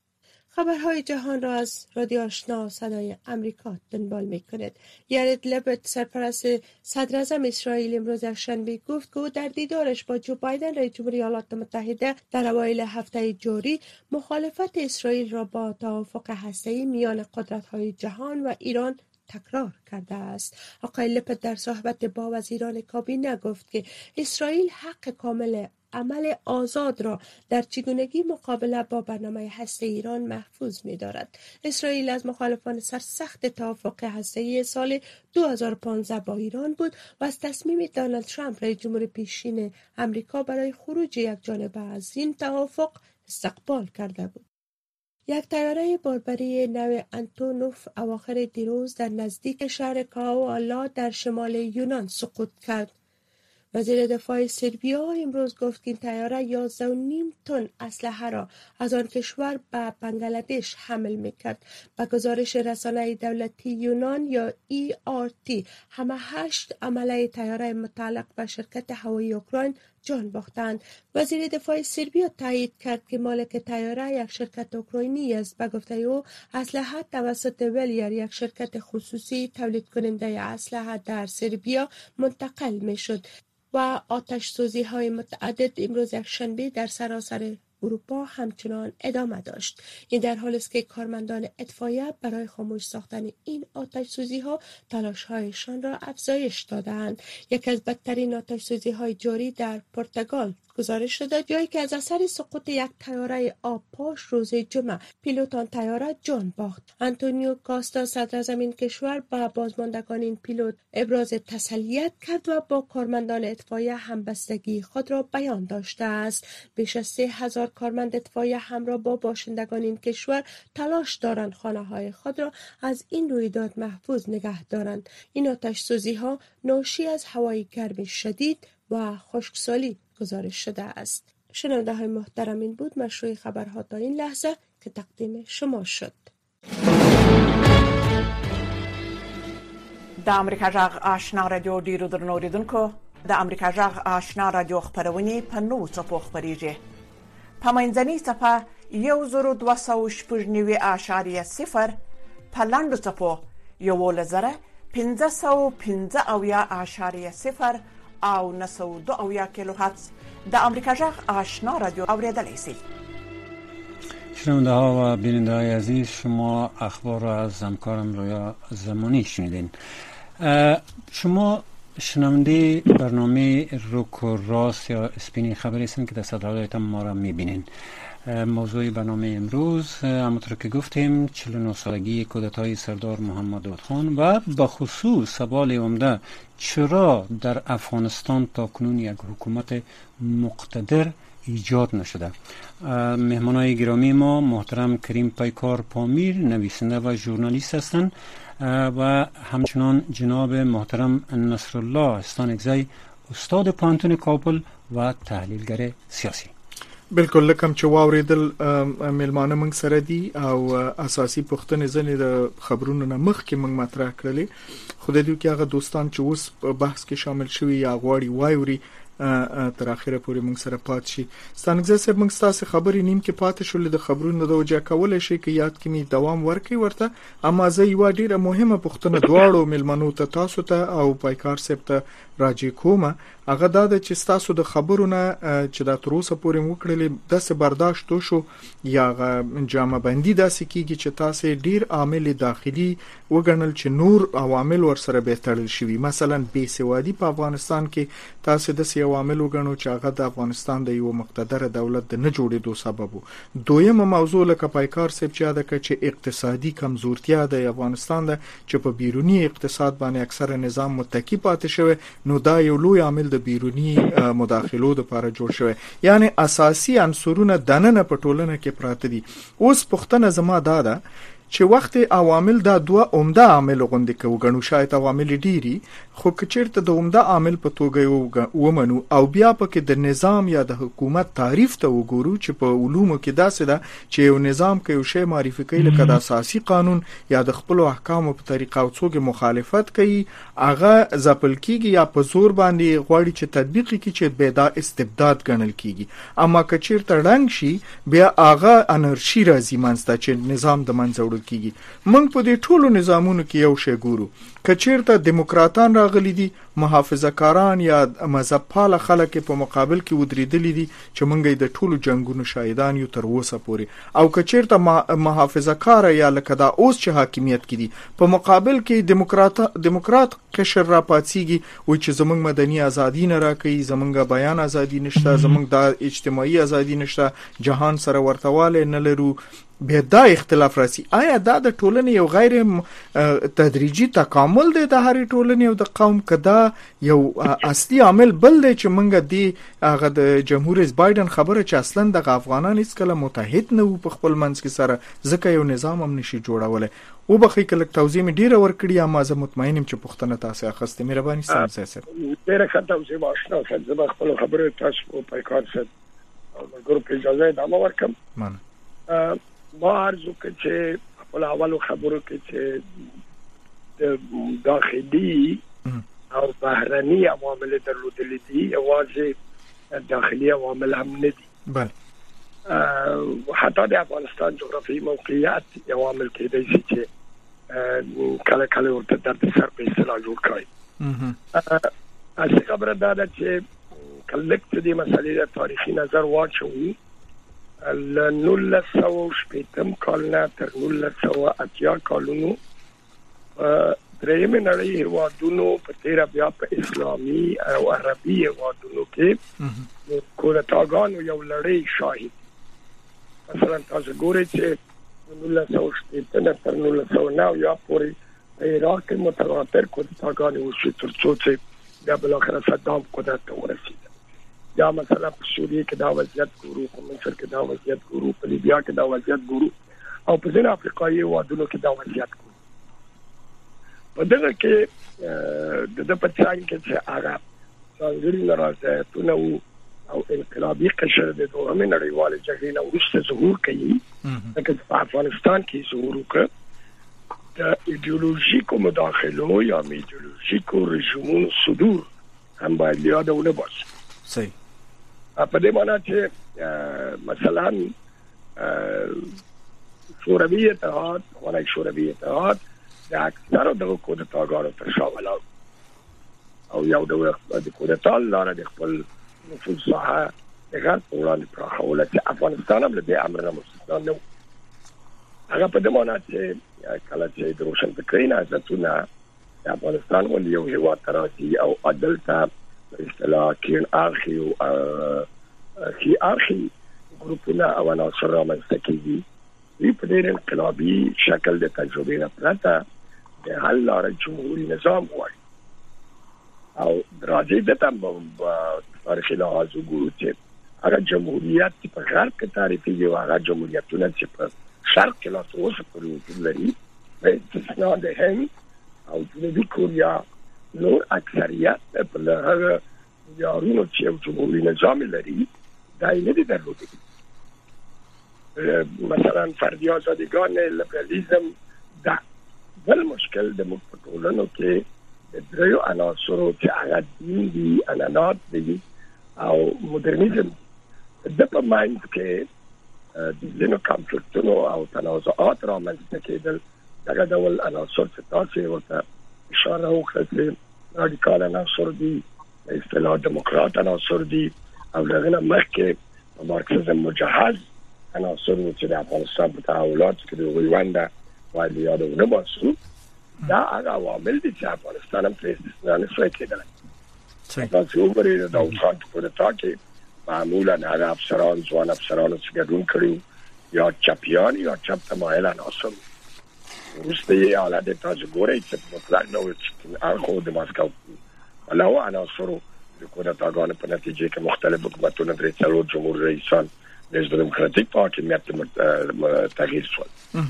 خبرهای جهان را از رادیو آشنا صدای امریکا دنبال می‌کنید. یارید لپت سرپرست صدر اعظم اسرائیل امروز یکشنبه گفت که او در دیدارش با جو بایدن رئیس جمهوری ایالات متحده در اوایل هفته جاری مخالفت اسرائیل را با توافق هسته‌ای میان قدرت‌های جهان و ایران تکرار کرده است. آقای لپت در صحبت با وزیران کابینه گفت که اسرائیل حق کامل عمل آزاد را در چگونگی مقابله با برنامه هسته ایران محفوظ می دارد. اسرائیل از مخالفان سرسخت توافق هسته‌ای سال 2015 با ایران بود و از تصمیم دونالد ترامپ رئیس جمهور پیشین امریکا برای خروج یکجانبه از این توافق استقبال کرده بود. یک طیاره باربری نو انتونوف اواخر دیروز در نزدیک شهر کاوالا در شمال یونان سقوط کرد. وزیر دفاع سربیا امروز گفت که این طیاره 11.5 تن اسلحه را از آن کشور به بنگلادش حمل می‌کرد. به گزارش رسانه دولتی یونان یا ERT همه 8 عمله طیاره متعلق به شرکت هوایی اوکراین جان باختند. وزیر دفاع سربیا تایید کرد که مالک طیاره یک شرکت اوکراینی است. به گفته او اسلحه توسط ولیر، یک شرکت خصوصی تولید کننده اسلحه در سربیا منتقل می شد و آتش سوزی های متعدد امروز یکشنبه در سراسر اروپا همچنان ادامه داشت. این در حالی است که کارمندان اطفاییه برای خاموش ساختن این آتش سوزی ها تلاش هایشان را افزایش دادند. یکی از بدترین آتش سوزی های جاری در پرتغال گزارش شده، جایی که از اثر سقوط یک طیاره آبپاش روز جمعه پیلوت آن طیاره جان باخت. آنتونیو کاستا صدراعظم این کشور با بازماندگان این پیلوت ابراز تسلیت کرد و با کارمندان اطفاییه همبستگی خود را بیان داشته است. بیش از 3000 کارمند اطفاییه همراه با باشندگان این کشور تلاش دارند خانه های خود را از این رویداد محفوظ نگه دارند. این آتش سوزی ها ناشی از هوای گرم شدید و خشکسالی گزارش شده است. شنونده های محترم، این بود مشروع خبرها تا این لحظه که تقدیم شما شد. د امریکا جغ آشنا رادیو ډیرو درنو اوریدونکو، د امریکا جغ آشنا رادیو خبرونه په نوو څپو خپریږي. په منځنۍ څپه 1290.0 په لاندو څپو 11515.0 او 902 کیلو هرتز د امریکا جغ آشنا رادیو اوریدلای شئ. شنونده ها و بیننده های عزیز، شما اخبار را از همکارم رویا زمانی شنیدین. شما شنونده برنامه روک و راست یا اسپین خبری هستند که در صدایتان ما را میبینین. موضوع برنامه امروز همونطور که گفتیم 49 سالگی کودتای سردار محمد داود خان و به خصوص سوال عمده چرا در افغانستان تا کنون یک حکومت مقتدر ایجاد نشده. مهمانای گرامی ما محترم کریم پیکار پامیر، نویسنده و ژورنالیست هستند و همچنان جناب محترم نصرالله استانکزی، استاد پوهنتون کابل و تحلیلگر سیاسی. بالکل لکم چې واوریدل ملمانه موږ سره دي او اساسي پوښتنې ځنې د خبرونو نه مخکې موږ مطرح کړلې. خو د دې کې هغه دوستان چې اوس په بحث کې شامل شوي یا غواړي وایوري تر اخره پورې موږ سره پات شي. ستانګزه صاحب، موږ تاسو خبرې نیم کې پاتې شولې د خبرونو د وجه کولای شي کې یاد کې می دوام ورکړي ورته. اما زه یو ډیره مهمه پوښتنه دواړو ملمنو ته تاسو ته او پایکار صاحب ته راجع کومه. هغه دا چې تاسو د خبرونه چې د تروسه پورې وکړلې داسې برداشت وشو یا جامه بندي داسې کیږي چې تاسو ډیر عامل داخلي وګڼل چې نور عوامل ورسره به تړل شوي. مثلا بې سوادي په افغانستان کې تاسو د سیاست عوامل وګڼو چې هغه د افغانستان د یو مقتدر دولت د نه جوړېدو سبب وو. دویمه موضوع لکه پایکار صاحب چې دا چې اقتصادي کمزورتیا د افغانستان د چې په بیرونی اقتصاد باندې اکثره نظام متکی پاتې شوی، نو دا یو لوی عامل د بیرونی مداخلو لپاره جوړ شوی. یعنی اساسي عنصرونه دننه په ټولنه کې پراته دي. اوس پښتنه زما ده چې وخت عوامل دا دوه عمده عامل غونډه کوي، شاید عوامل ډيري، خو کچیرته د عمده عامل په توګه ومنو او بیا پکې د نظام یا د حکومت تعریف ته وګورو چې په علومو کې داسې ده چې یو نظام کې یو شی معرفي کوي لکه د اساسي قانون یا د خپل احکامو په طریقه او څوک مخالفت کوي، هغه ځپل کیږي یا په زور باندې غواړي چې تطبیق کړي چې بيدا استبداد ګڼل کیږي. اما کچیرته رنګ شي بیا هغه انرشي راځي منځته چې نظام د منځ کیږي. موږ په دې ټولو نظامونو کې یو شی ګورو، کچیرته دیموکراتان راغلي دي، محافظه‌کاران یا مذهب پاله خلک په مقابل کې ودرېدلي دي چې موږ د ټولو جنگونو شاهدان یو تر اوسه پورې، او کچیرته محافظه‌کار یا لکه دا اوس چې حاکمیت کې دي په مقابل کې دیموکرات قشر را پاتېږي او چې زموږ مدني ازادي نه راکړي، زموږ بیان ازادي نشته، زموږ د اجتماعي ازادي نشته، جهان سره ورتواله نه لرو، به دا اختلاف راسي. آیا دا د ټولنې یو غیر تدریجي تکامل دی د هر ټولنې او د قوم کدا یو اصلي عامل بل دی چې منګه دی هغه د جمهور رئیس بایدن خبره چې اصلا د افغانان هیڅ کله متحد نه وو په خپل منځ کې سره، ځکه یو نظام هم نشي جوړولای. او بخې کله توضیح می ډیره ورکړی، اما زه مطمئنم چې پښتنه تاسو اخستې. مهرباني سم سره ډیره ښه توضیح واشنا خد زما خپل خبره تاسو په کار سره او ګروپ اجازه دا ورکم. ما عرضو که چې خپل اولو خبرو کې چې داخلي او بهرني عوامل درلودلي دي، یوازې داخلي عوامل هم نه دي. بله. حتی د افغانستان جغرافیایي موقعیت عوامل کېدای شي چې کله کله ورته درد سر په اصطلاح جوړ کړي. اصلي خبره دا ده چې کله چې د مسلې تاریخي نظر واچوي له 1980 کال نه تر 1980 کالونو درېمه نړۍ هیوادونو په تیر بیا په اسلامي او عربي هیوادونو کې کودتاګانو یو لړۍ شاهد. مثلا تاسو ګورئ چې 1980 تر 1990 یا پورې عراق کې متواتر کودتاګانې وشوې ترڅو چې بیا بالاخره صدام قدرت ته ورسېد. یا مثلا په سوریه کې دا وضعیت ګورو، په مصر کې دا وضعیت ګورو، په لیبیا کې دا وضعیت ګورو او په ځینو افریقایي هیوادونو کې دا وضعیت ګورو. په دغه کې د پچاین کې چې هغه ځانګړي نارضایتونه او انقلابي قشر د دوهمې نړیوالې جګړې نه وروسته ظهور کوي، لکه په افغانستان کې ظهور وکړ د ایډیولوژیکو مداخلو یا ایډیولوژیکو رژیمونو صدور هم باید یادونه باشي. صحیح. په دې معنی چې مثلا شوروي اتحاد د اکثرو دغه کودتاګانو تر شا ولاړ او یو د کودتا لاره د خپل نفوذ ساحه د غرب په وړاندې پراخوله چې افغانستان هم له دې امر نه مستثنا نه و. هغه په دې معنی چې کله چې د روشنفکرۍ نهضتونه د افغانستان ولې یو هېواد ته راځي او عدل ته په اصطلاح کیڼ اړخي ګروپونه او عناصر رامنځته کېږي، دوی په ډېر انقلابي شکل د تجربې نه پرته د حل لاره جمهوري نظام غواړي. او راځي دته تاریخي لحاظ وګورو چې هغه جمهوریت چې په غرب کې تعریفېږي او هغه جمهوریتونه چې په شرق کې لا اوسه پورې وجود لري په استثناء د هند او جنوبي کوریا نور اکثریت په هغه یارونو چې یو جمهوري نظام لري دا یې نه دي درلودي. مثلا فردي آزادیګان لیبرالیزم دا بل مشکل د موږ په ټولنو کې د دریو عناصرو چې هغه دین دي، عنعنات دي او مدرنیزم د په ماینډ کې د ځینو کنفلیکټونو او تنازعات رامنځته کېدل. دغه ډول عناصر چې تاسو ورته اشاره وکړه چې رادیکال عناصر دي، اصطلاح دموکرات عناصر دي او دغه نه مخکې په مارکسیزم مجهز عناصر چې د افغانستان په تحولاتو کې د غویونده باید یادونه باسو. دا هغه عوامل دي چې افغانستان هم پرې استثنا نه شوی کېدلی. تاسو وګورئ د اوسان په کودتا کې معمولا هغه افسران ځوان افسرانو چې ګډون کړي یا چپیان یا چپ تمایل عناصر وروسته یې حالت تاسو ګورئ چې مطلق ډول اړخو د ماسکو علاوه عناصرو د کودتاګانو په نتیجه کې مختلف حکومتونه درې څلور جمهور رئیسان د دموکراتیک پارټي تغییر شول.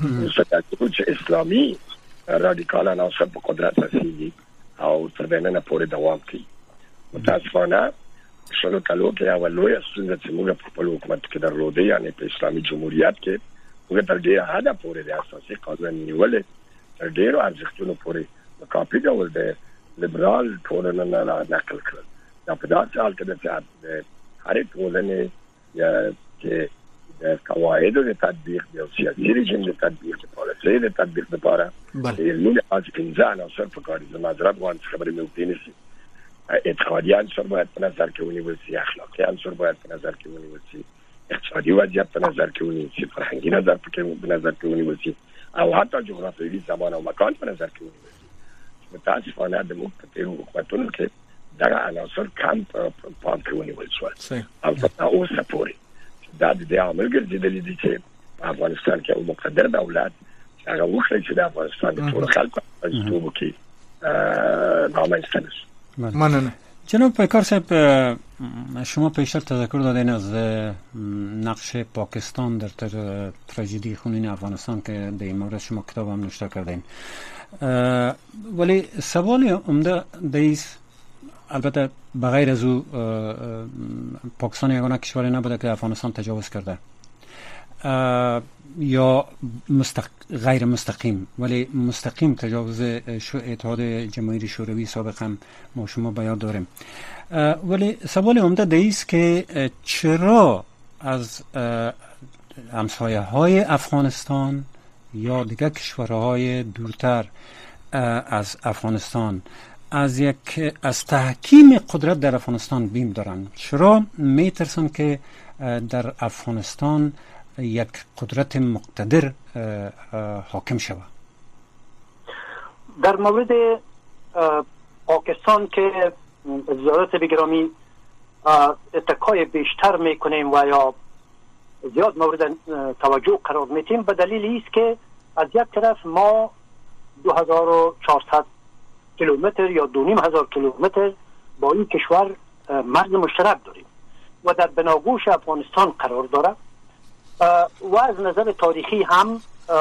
چې اسلامي رادیکال عناصر په قدرت رسېږي او تر ننه پورې دوام کوي. متاسفانه شلو کالو کې یو لوی ستونزه چې موږ په خپل حکومت کې درلودې، یعنی په اسلامي جمهوریت کې موږ تر ډېره حده پورې د اساسي قانون نیولې تر ډېرو ارزښتونو پورې په کاپي ډول د لیبرال ټولنه نه نقل کړل. دا په داسې حال کې د هرې ټولنې چې د قواعدو د تطبیق د سیاسي رژیم د تطبیق د پالیسۍ د تطبیق لپاره د علمي لحاظ پنځه عناصر پکار دي. زما حضرت غواړم چې خبرې مې وکړې نشي. اعتقادي عنصر باید په نظر کې ونیول شي، اخلاقي عنصر باید په نظر کې ونیول شي، اقتصادي وضعیت په نظر کې ونیول شي، فرهنګي نظر په نظر کې ونیول شي او حتی جغرافیوي زمان او مکان په نظر کې ونیول شي. متاسفانه د موږ په تېرو حکومتونو کې دغه عناصر کم په پام کې ونیول شول او تر اوسه پورې دا د عامل ګرځېدلي دي چې په افغانستان کې یو مقتدر دولت چې هغه وکړي چې د افغانستان د ټولو خلکو استازیتوب وکړي رامنځته نشي. مننه. جناب پیکار صاحب، شما پیشتر تذکر دادین از نقش پاکستان در تراژدی خونین افغانستان که در این مورد شما کتاب هم نوشته کردین، ولی سوال عمده دیست البته بغیر از او پاکستان یگانه کشوری نبوده که افغانستان تجاوز کرده. یا غیر مستقیم، ولی مستقیم تجاوز اتحاد جماهیر شوروی سابق هم ما شما به یاد داریم. ولی سوال عمده ده است که چرا از همسایه های افغانستان یا دیگر کشورهای دورتر از افغانستان از تحکیم قدرت در افغانستان بیم دارن؟ چرا میترسن که در افغانستان یک قدرت مقتدر حاکم شود؟ در مورد پاکستان که زیادت بگرامی اتکای بیشتر میکنیم و یا زیاد مورد توجه قرار میتیم به دلیل است که از یک طرف ما 2400 کیلومتر یا 2500 کیلومتر با این کشور مرز مشترک داریم و در بناگوش افغانستان قرار داره و از نظر تاریخی هم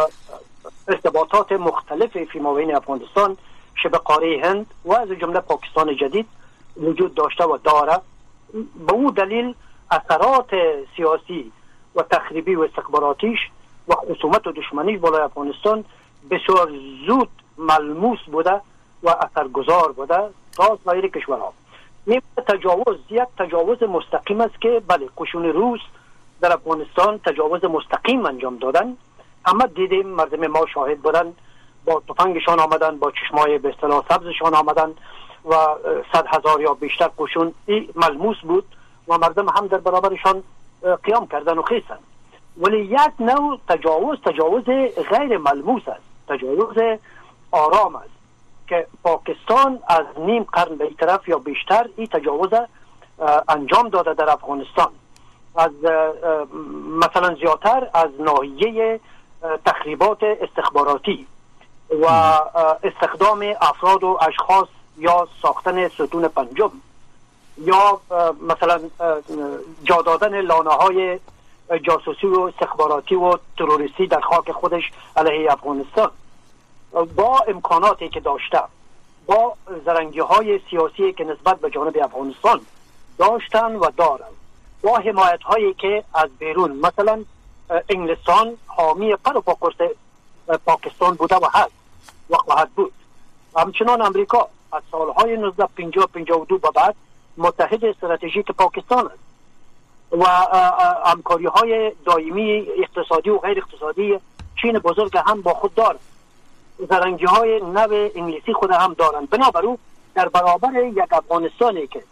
ارتباطات مختلف فیمابین افغانستان شبه قاره هند و از جمله پاکستان جدید وجود داشته و داره. به اون دلیل اثرات سیاسی و تخریبی و استخباراتیش و خصومت و دشمنی بالای افغانستان بسیار زود ملموس بوده و اثرگذار بوده تا سایر کشورها. یک تجاوز مستقیم است که بله قشون روس در افغانستان تجاوز مستقیم انجام دادن. اما دیدیم مردم ما شاهد بودن، با تفنگشان آمدن، با چشمای به اصطلاح سبزشان آمدن و 100,000 یا بیشتر قشون ملموس بود و مردم هم در برابرشان قیام کردن و خیستن. ولی یک نوع تجاوز غیر ملموس است، تجاوز آرام است که پاکستان از نیم قرن به این طرف یا بیشتر این تجاوز انجام داده در افغانستان. از مثلا زیادتر از ناحیه تخریبات استخباراتی و استخدام افراد و اشخاص یا ساختن ستون پنجم یا مثلا جا دادن لانه‌های جاسوسی و استخباراتی و تروریستی در خاک خودش علیه افغانستان، با امکاناتی که داشته، با زرنگی‌های سیاسی که نسبت به جانب افغانستان داشتن و دارن، با حمایت‌هایی که از بیرون، مثلا انگلستان حامی پر و پاکرس پاکستان بوده و هست و خواهد بود. همچنان امریکا از سالهای 1950-52 به بعد متحد استراتژیک پاکستان است و همکاری‌های دائمی اقتصادی و غیر اقتصادی چین بزرگ هم با خود دارند. زرنگی‌های نو انگلیسی خود هم دارند. بنابراین در برابر یک افغانستانی که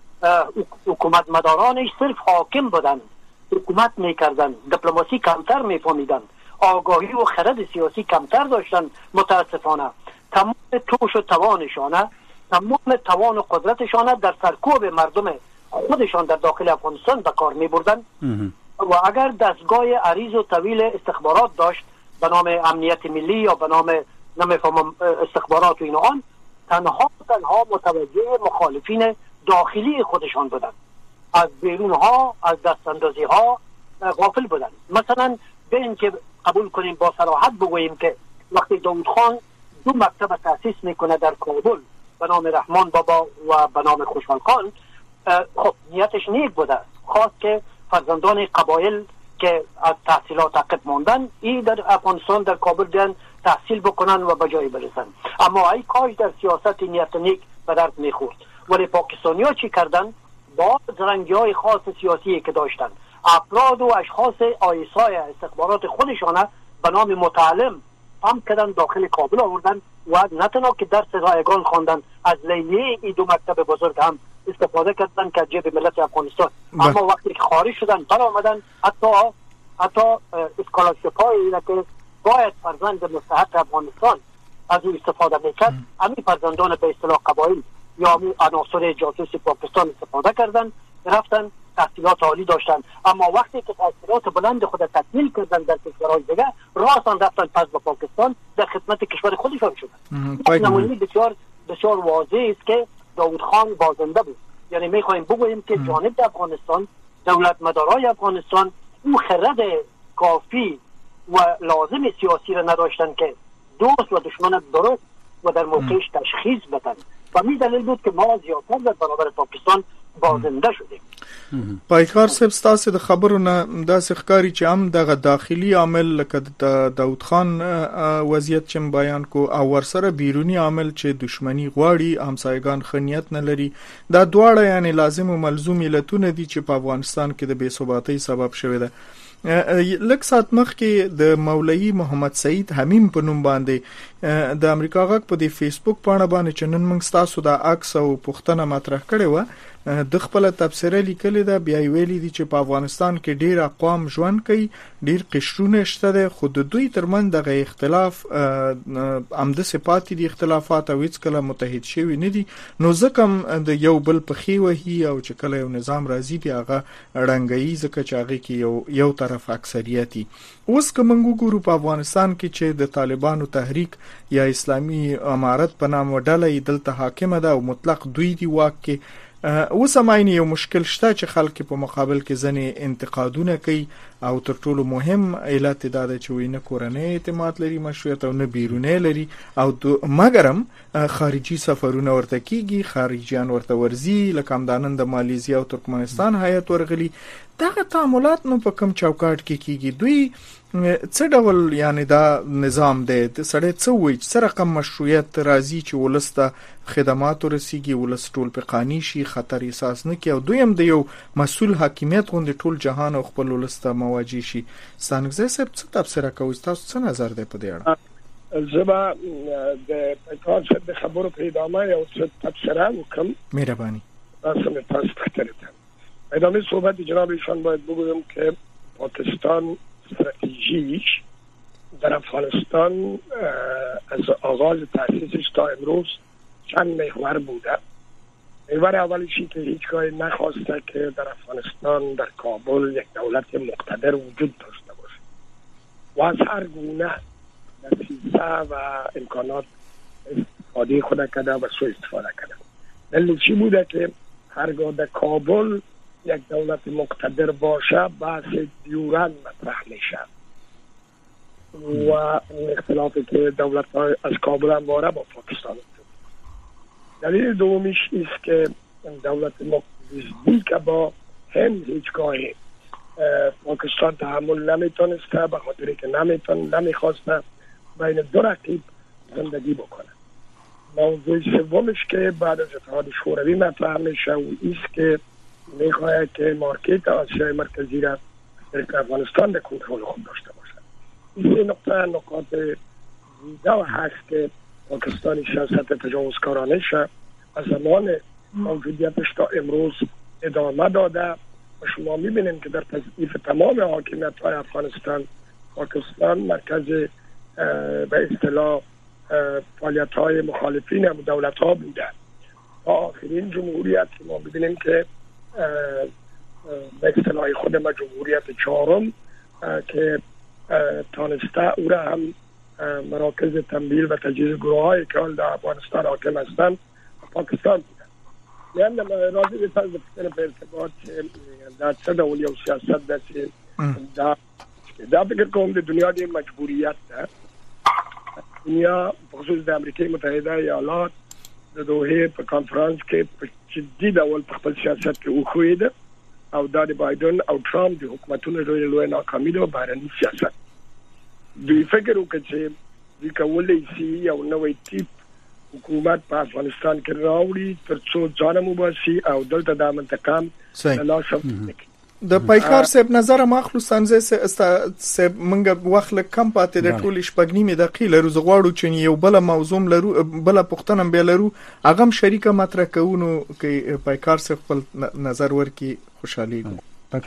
حکومت مدارانش صرف حاکم بودند، حکومت میکردن، دیپلماسی کمتر میفهمیدن، آگاهی و خرد سیاسی کمتر داشتن، متاسفانه تمام توش و توانشانه، تمام توان و قدرتشانه در سرکوب مردم خودشان در داخل افغانستان به کار میبردن و اگر دستگاه عریض و طویل استخبارات داشت به نام امنیت ملی یا به نام نمیفهمم استخبارات و اینان، تنها متوجه مخالفین داخلی خودشان بودن، از بیرون ها، از دستاندازی ها غافل بودن. مثلا به این که قبول کنیم با صراحت بگوییم که وقتی داود خان 2 مکتب تأسیس میکنه در کابل به نام رحمان بابا و به نام خوشحال خان، خب نیتش نیک بوده، خواست که فرزندان قبایل که از تحصیلات عقب ماندن ای در افغانستان در کابل بیان تحصیل بکنن و به جایی برسن. اما ای کاش در سیاست نیت نیک به درد میخورد. ولی پاکستانی ها چی کردن؟ با زرنگی های خاص سیاسی که داشتن، افراد و اشخاص آیسای استخبارات خودشانه به نام متعلم هم کردن داخل کابل آوردن و نه تنها که درس رایگان خواندن، از لیلیه ای 2 مکتب بزرگ هم استفاده کردن که جیب ملت افغانستان. اما وقتی که خارج شدن بر آمدن حتی اسکالرشیپ های که باید فرزند مستحق افغانستان از او استفاده میکرد، همین فرزندان به اصطلاح قبایل یا عناصر جاسوسی پاکستان استفاده کردن، رفتن تحصیلات عالی داشتن. اما وقتی که تحصیلات بلند خود تکمیل کردن در کشورهای دیگه، راستن رفتن پس به پاکستان در خدمت کشور خودشان شدن. نمونه بسیار بسیار واضح است که داود خان بازنده بود. یعنی میخوایم بگوییم که جانب افغانستان، دولت مدارای افغانستان او خرد کافی و لازم سیاسی را نداشتن که دوست و دشمن درست و در موقعش تشخیص بدن. و می دلیل بود که ما زیادتر در برابر پاکستان بازنده شدیم. پایکار صاحب ستاسو د خبرو نه داسې ښکاري چې هم دغه داخلي عامل لکه د داود خان وضعیت چې بیان کو او ورسره بیرونی عامل چې دشمنی غواړي همسایگان خنیت نه لري دا دواړه یعنی لازم او ملزوم علتونه دي چې په افغانستان کې د بې ثباتۍ سبب شوی ده. لک سات مخکې د مولوی محمد سعید حمیم په نوم باندې د امریکا غږ په فیسبوک باندې چې نن موږ تاسو د عکس او پوښتنه مطرح کړې و د خپل تفسیر لیکل دا بیا ویلي دي چې په افغانستان کې ډیر اقوام ژوند کوي ډیر قشرونه شته ده خو د دوی ترمن دغه اختلاف عمده صفات دي اختلافات او هیڅ کله متحد شوی نه دي نو ځکه د یو بل په خي وهي او چې کله یو نظام راځي بیا هغه رنګي ځکه چې هغه کې یو طرف اکثریتي اوس کوم ګورو په افغانستان کې چې د طالبانو تحریک یا اسلامي امارت په نام وډلې دلته حاکم ده او مطلق دوی دی واک کې اوس ماینه یو مشکل شته چې خلک په مقابل کې ځنې انتقادونه کوي او تر ټولو مهم علت دا ده چې وینه کورنۍ اعتماد لري مشروعیت او نه بیرونه لري او مګرم خارجي سفرونه ورته کیږي خارجيان ورته ورزي لکه همدانن د ماليزیا او ترکمنستان هیات ورغلي دغه تعاملات نو په کم چوکاټ کې کیږي دوی څه ډول یعنی دا نظام دی سړی څه وایي چې سره کم مشروعیت راځي چې ولسته خدمات ورسیږي ولس ټول په قانوني شي خطر احساس نه کوي او دویم د یو مسول حاکمیت غوندي ټول جهان او خپل ولسته مواجه شي ستانګزه صاحب څه تفسیر کوي تاسو څه نظر دی په دې اړه زما د پکار څخه د خبرو په ادامه یو څه تفسیر وکم مهرباني تاسو ته ادامه صحبت جناب ایشان باید بگویم که پاکستان استراتژیش در افغانستان از آغاز تأسیسش تا امروز چند محور بوده. محور اولیشی که هیچگاه نخواسته که در افغانستان در کابل یک دولت مقتدر وجود داشته باشه و از هر گونه دسیسه و امکانات استفاده خود کرده و سوء استفاده کرده. دلیل چی بوده که هرگاه در کابل یک دولت مقتدر باشه بحث دیورن مطرح میشه و اختلافی که دولت های از کابل هم واره با پاکستان. دلیل دومیش است که دولت مقتدر که با هم هیچگاه پاکستان تحمل نمیتونسته به خاطری که نمیخواسته بین دو رقیب زندگی بکنه. موضوع سومش که بعد از اتحاد شوروی مطرح میشه و ایست که میخواهد که مارکت آسیای مرکزی را در افغانستان در کنترل خود داشته باشد. این نکات زیده و هست که پاکستانی سیاست تجاوزکارانش از زمان موجودیتش تا امروز ادامه داده و شما میبینید که در تضعیف تمام حاکمیت های افغانستان پاکستان مرکز به اصطلاح فعالیت های مخالفین دولت ها بوده. آخرین جمهوریت که ما ببینیم که به اصطلاح خود ما جمهوریت چهارم که تانسته او را هم مراکز تنبیه و تجهیز گروه های که در افغانستان حاکم هستند پاکستان بودند. یعنی راضی به طرز به ارتباط در چه دولی و سیاست دستی در فکر کنم در دنیا دی مجبوریت ده دنیا بخصوص در امریکای متحده ایالات در دوحه په کانفرانس کې په جدي ډول په خپل سیاست کې وښویده او د بایدن او ټرامپ د حکومتونو لوی ناکامي د بهرني سیاست دوی فکر وکړي چې دوی کولای شي یو نوې تیپ حکومت په افغانستان کې راوړي ترڅو ځان مباسي او دلته د منطقه تلاشم وکړي. د پایکار صاحب نظر مخلو سنځه سه منګه وخت کم پاتې د ټول شپګنیمه دقیقې لرو زغواړو چې یو بل موضوع لرو بل پښتنم به لرو اغم شریکه مطرح کوونو کې پایکار صاحب خپل نظر ورکی خوشحالي کو.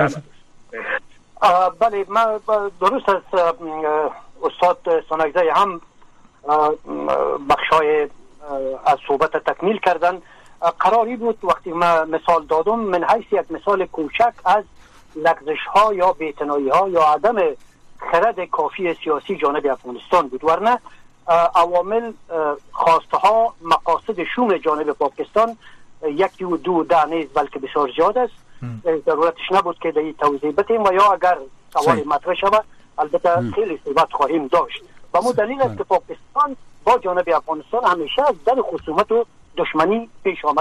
بله ما درست از استاد سانگزی هم بخشای از صحبت تکمیل کردن. قراری بود وقتی ما مثال دادم من حیث یک مثال کوچک از لغزش ها یا بی‌اعتنایی ها یا عدم خرد کافی سیاسی جانب افغانستان بود، ورنه عوامل خواسته ها مقاصد شوم جانب پاکستان یکی و دو ده نیست بلکه بسیار زیاد است. ضرورتش نبود که در توضیح بدیم و یا اگر سوال مطرح شود البته خیلی صحبت خواهیم داشت. و مو دلیل است که پاکستان با جانب افغانستان همیشه از در خصومت و دشمنی پیش آمده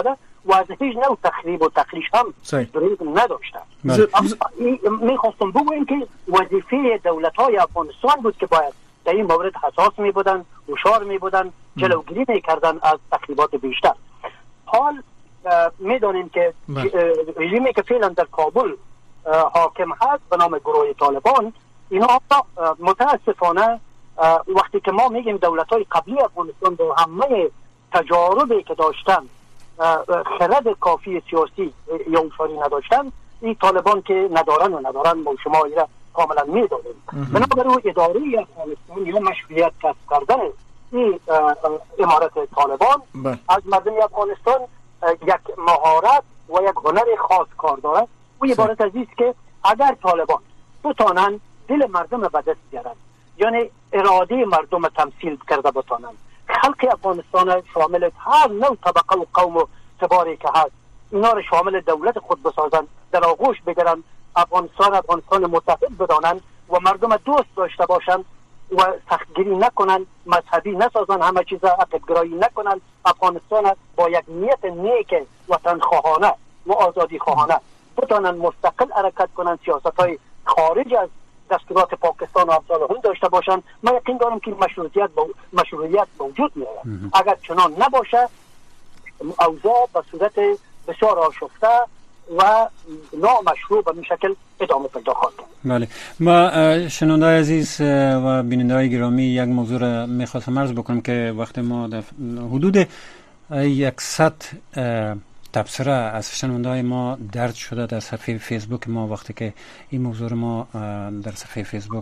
و از هیچ نوع تخریب و تخریش هم دریغ نداشتن. میخواستم بگویم که وظیفه دولت‌های افغانستان بود که باید در این مورد حساس می بودن، هوشیار می بودن، جلوگیری میکردن از تخریبات بیشتر. حال میدانیم که رژیمی که فعلا در کابل حاکم هست به نام گروه طالبان، اینا متاسفانه وقتی که ما میگیم دولت‌های قبلی افغانستان با همه تجاربی که داشتن خرد کافی سیاسی یا هوشیاری نداشتن، این طالبان که ندارن ما شما ایره کاملا میدونیم. بنابراین اداره افغانستان یا مشروعیت کسب کردن این امارت طالبان از مردم افغانستان یک مهارت و یک هنر خاص کار داره. و عبارت از است که اگر طالبان بتانن دل مردم به دست بیارن، یعنی اراده مردم تمثیل کرده بتانن، خلق افغانستان شامل هر نوع طبقه و قوم و تباری که هست اینا رو شامل دولت خود بسازن، در آغوش بگیرن، افغانستان متحد بدانن و مردم دوست داشته باشن و سختگیری نکنن، مذهبی نسازن، همه چیز عقیده‌گرایی نکنن، افغانستان با یک نیت نیک وطن خواهانه و آزادی خواهانه بتانن مستقل حرکت کنن، سیاست‌های خارج از دستورات پاکستان و امثال هم داشته باشن. من یقین دارم که مشروعیت موجود میاد. اگر چنان نباشه اوضاع به صورت بسیار آشفته و نامشروع به این شکل ادامه پیدا خواهد کرد. بله، ما شنوندای عزیز و بینندای گرامی یک موضوع را میخواستم عرض بکنم که وقتی ما در حدود 100 تبصره از شنوندای ما درج شده در صفحه فیسبوک ما، وقتی که این موضوع ما در صفحه فیسبوک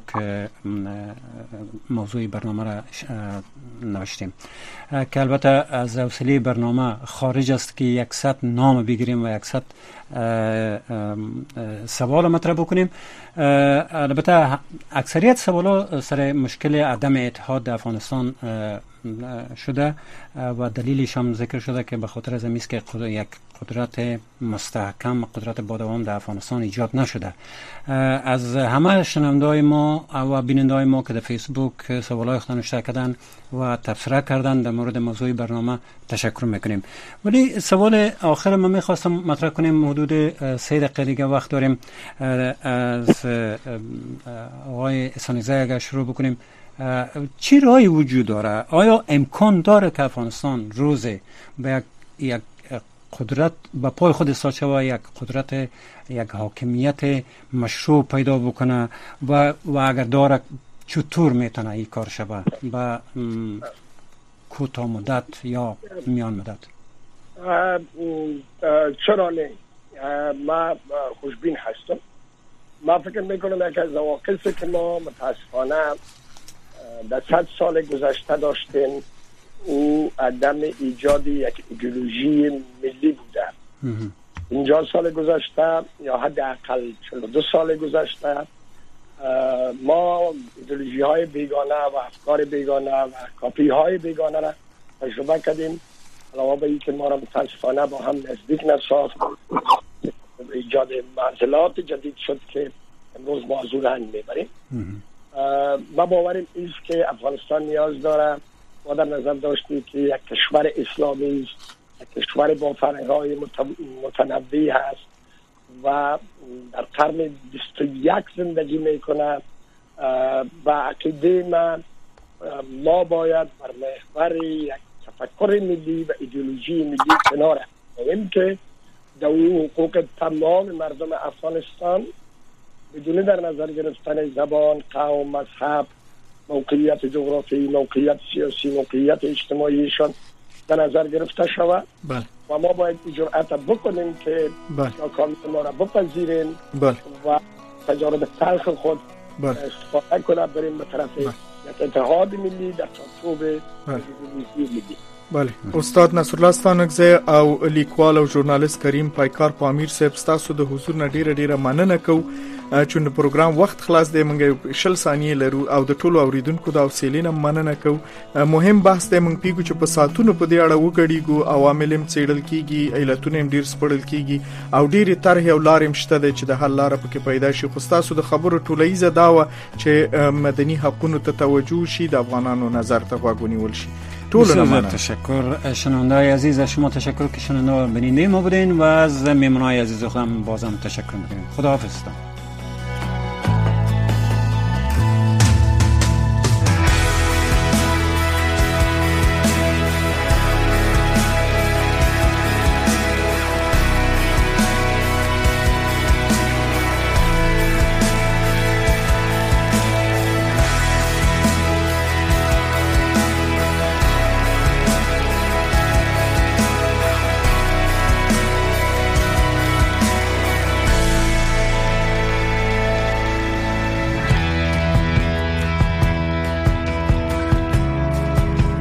موضوع برنامه را نوشتیم که البته از حوصله برنامه خارج است که 100 نام بگیریم و 100 سوال مطرح بکنیم. البته اکثریت سوالا سر مشکل عدم اتحاد افغانستان شده و دلیلش هم ذکر شده که به خاطر از امیست که یک قدرت مستحکم، قدرت با دوام در افغانستان ایجاد نشده. از همه شنوندای ما و بینندای ما که در فیسبوک سوالای خود نوشته کردن و تبصره کردن در مورد موضوع برنامه تشکر میکنیم. ولی سوال آخر ما میخواستم مطرح کنیم، حدود 3 دقیقه دیگه وقت داریم. از آقای احسانیزه اگر شروع بکنیم، چی راهی وجود داره؟ آیا امکان داره که افغانستان روزی به یک قدرت به پای خود ساچه و یک قدرت، یک حاکمیت مشروع پیدا بکنه و اگر داره چطور میتونه این کار شبه به کوتاه مدت یا میان مدت؟ چرا نه؟ ما خوشبین هستم. ما فکر میکنم که از عواقبی که ما متاسفانه در 100 سال گذشته داشتیم او عدم ایجاد یک ایدئولوژی ملی بوده. 50 سال گذشته یا حداقل 42 سال گذشته ما ایدئولوژی های بیگانه و افکار بیگانه و کاپی های بیگانه را تجربه کردیم، علاوه بر اینکه ما را متاسفانه با هم نزدیک نساخت. ایجاد معضلات جدید شد که امروز ما از اون رنج میبریم. ما باوریم ایست که افغانستان نیاز داره، ما در نظر داشتیم که یک کشور اسلامی است، یک کشور با فرهنگ‌های متنوع هست و در قرن 21 زندگی میکنه و عقیده ما باید بر محور یک تفکر ملی و ایدئولوژی ملی کنار بگیم که در حقوق تمام مردم افغانستان بدون در نظر گرفتن زبان، قوم، مذهب، موقعیت جغرافیایی، موقعیت سیاسی، موقعیت اجتماعیشان در نظر گرفته شود. و ما باید جرأت بکنیم که ناکامی ما را بپذیریم و تجارب تلخ خود استفاده کنیم، بریم به طرف یک اتحاد ملی در چارچوب ملی. بله، استاد نصرالله ستانکزی او لیکوال او ژورنالیست کریم پایکار پامیر صاحب، تاسو د حضور نه ډیره مننه کوو چې د پروګرام وخت خلاص دی. موږ 60 ثانیې لرو او د ټولو اوریدونکو د حوصلې نه مننه کوو. مهم بحث دی، موږ پیګو چې په ساتونو په دې اړه وګړیږو، عوامل هم څېړل کیږي، علتونه هم ډیر سپړل کیږي او ډیرې طرحې او لارې مشته ده چې د حل لاره پکې پیدا شي. خو تاسو د خبرو ټولیزه دا و چې مدني حقوقو ته توجه شي، د افغانانو نظر ته غوږ ونیول شي. طول تشکر. شنونده‌های عزیز، از شما تشکر که شنونده و بیننده ما بودین و از مهمانای عزیز خودم بازم تشکر می‌کنم. خداحافظ.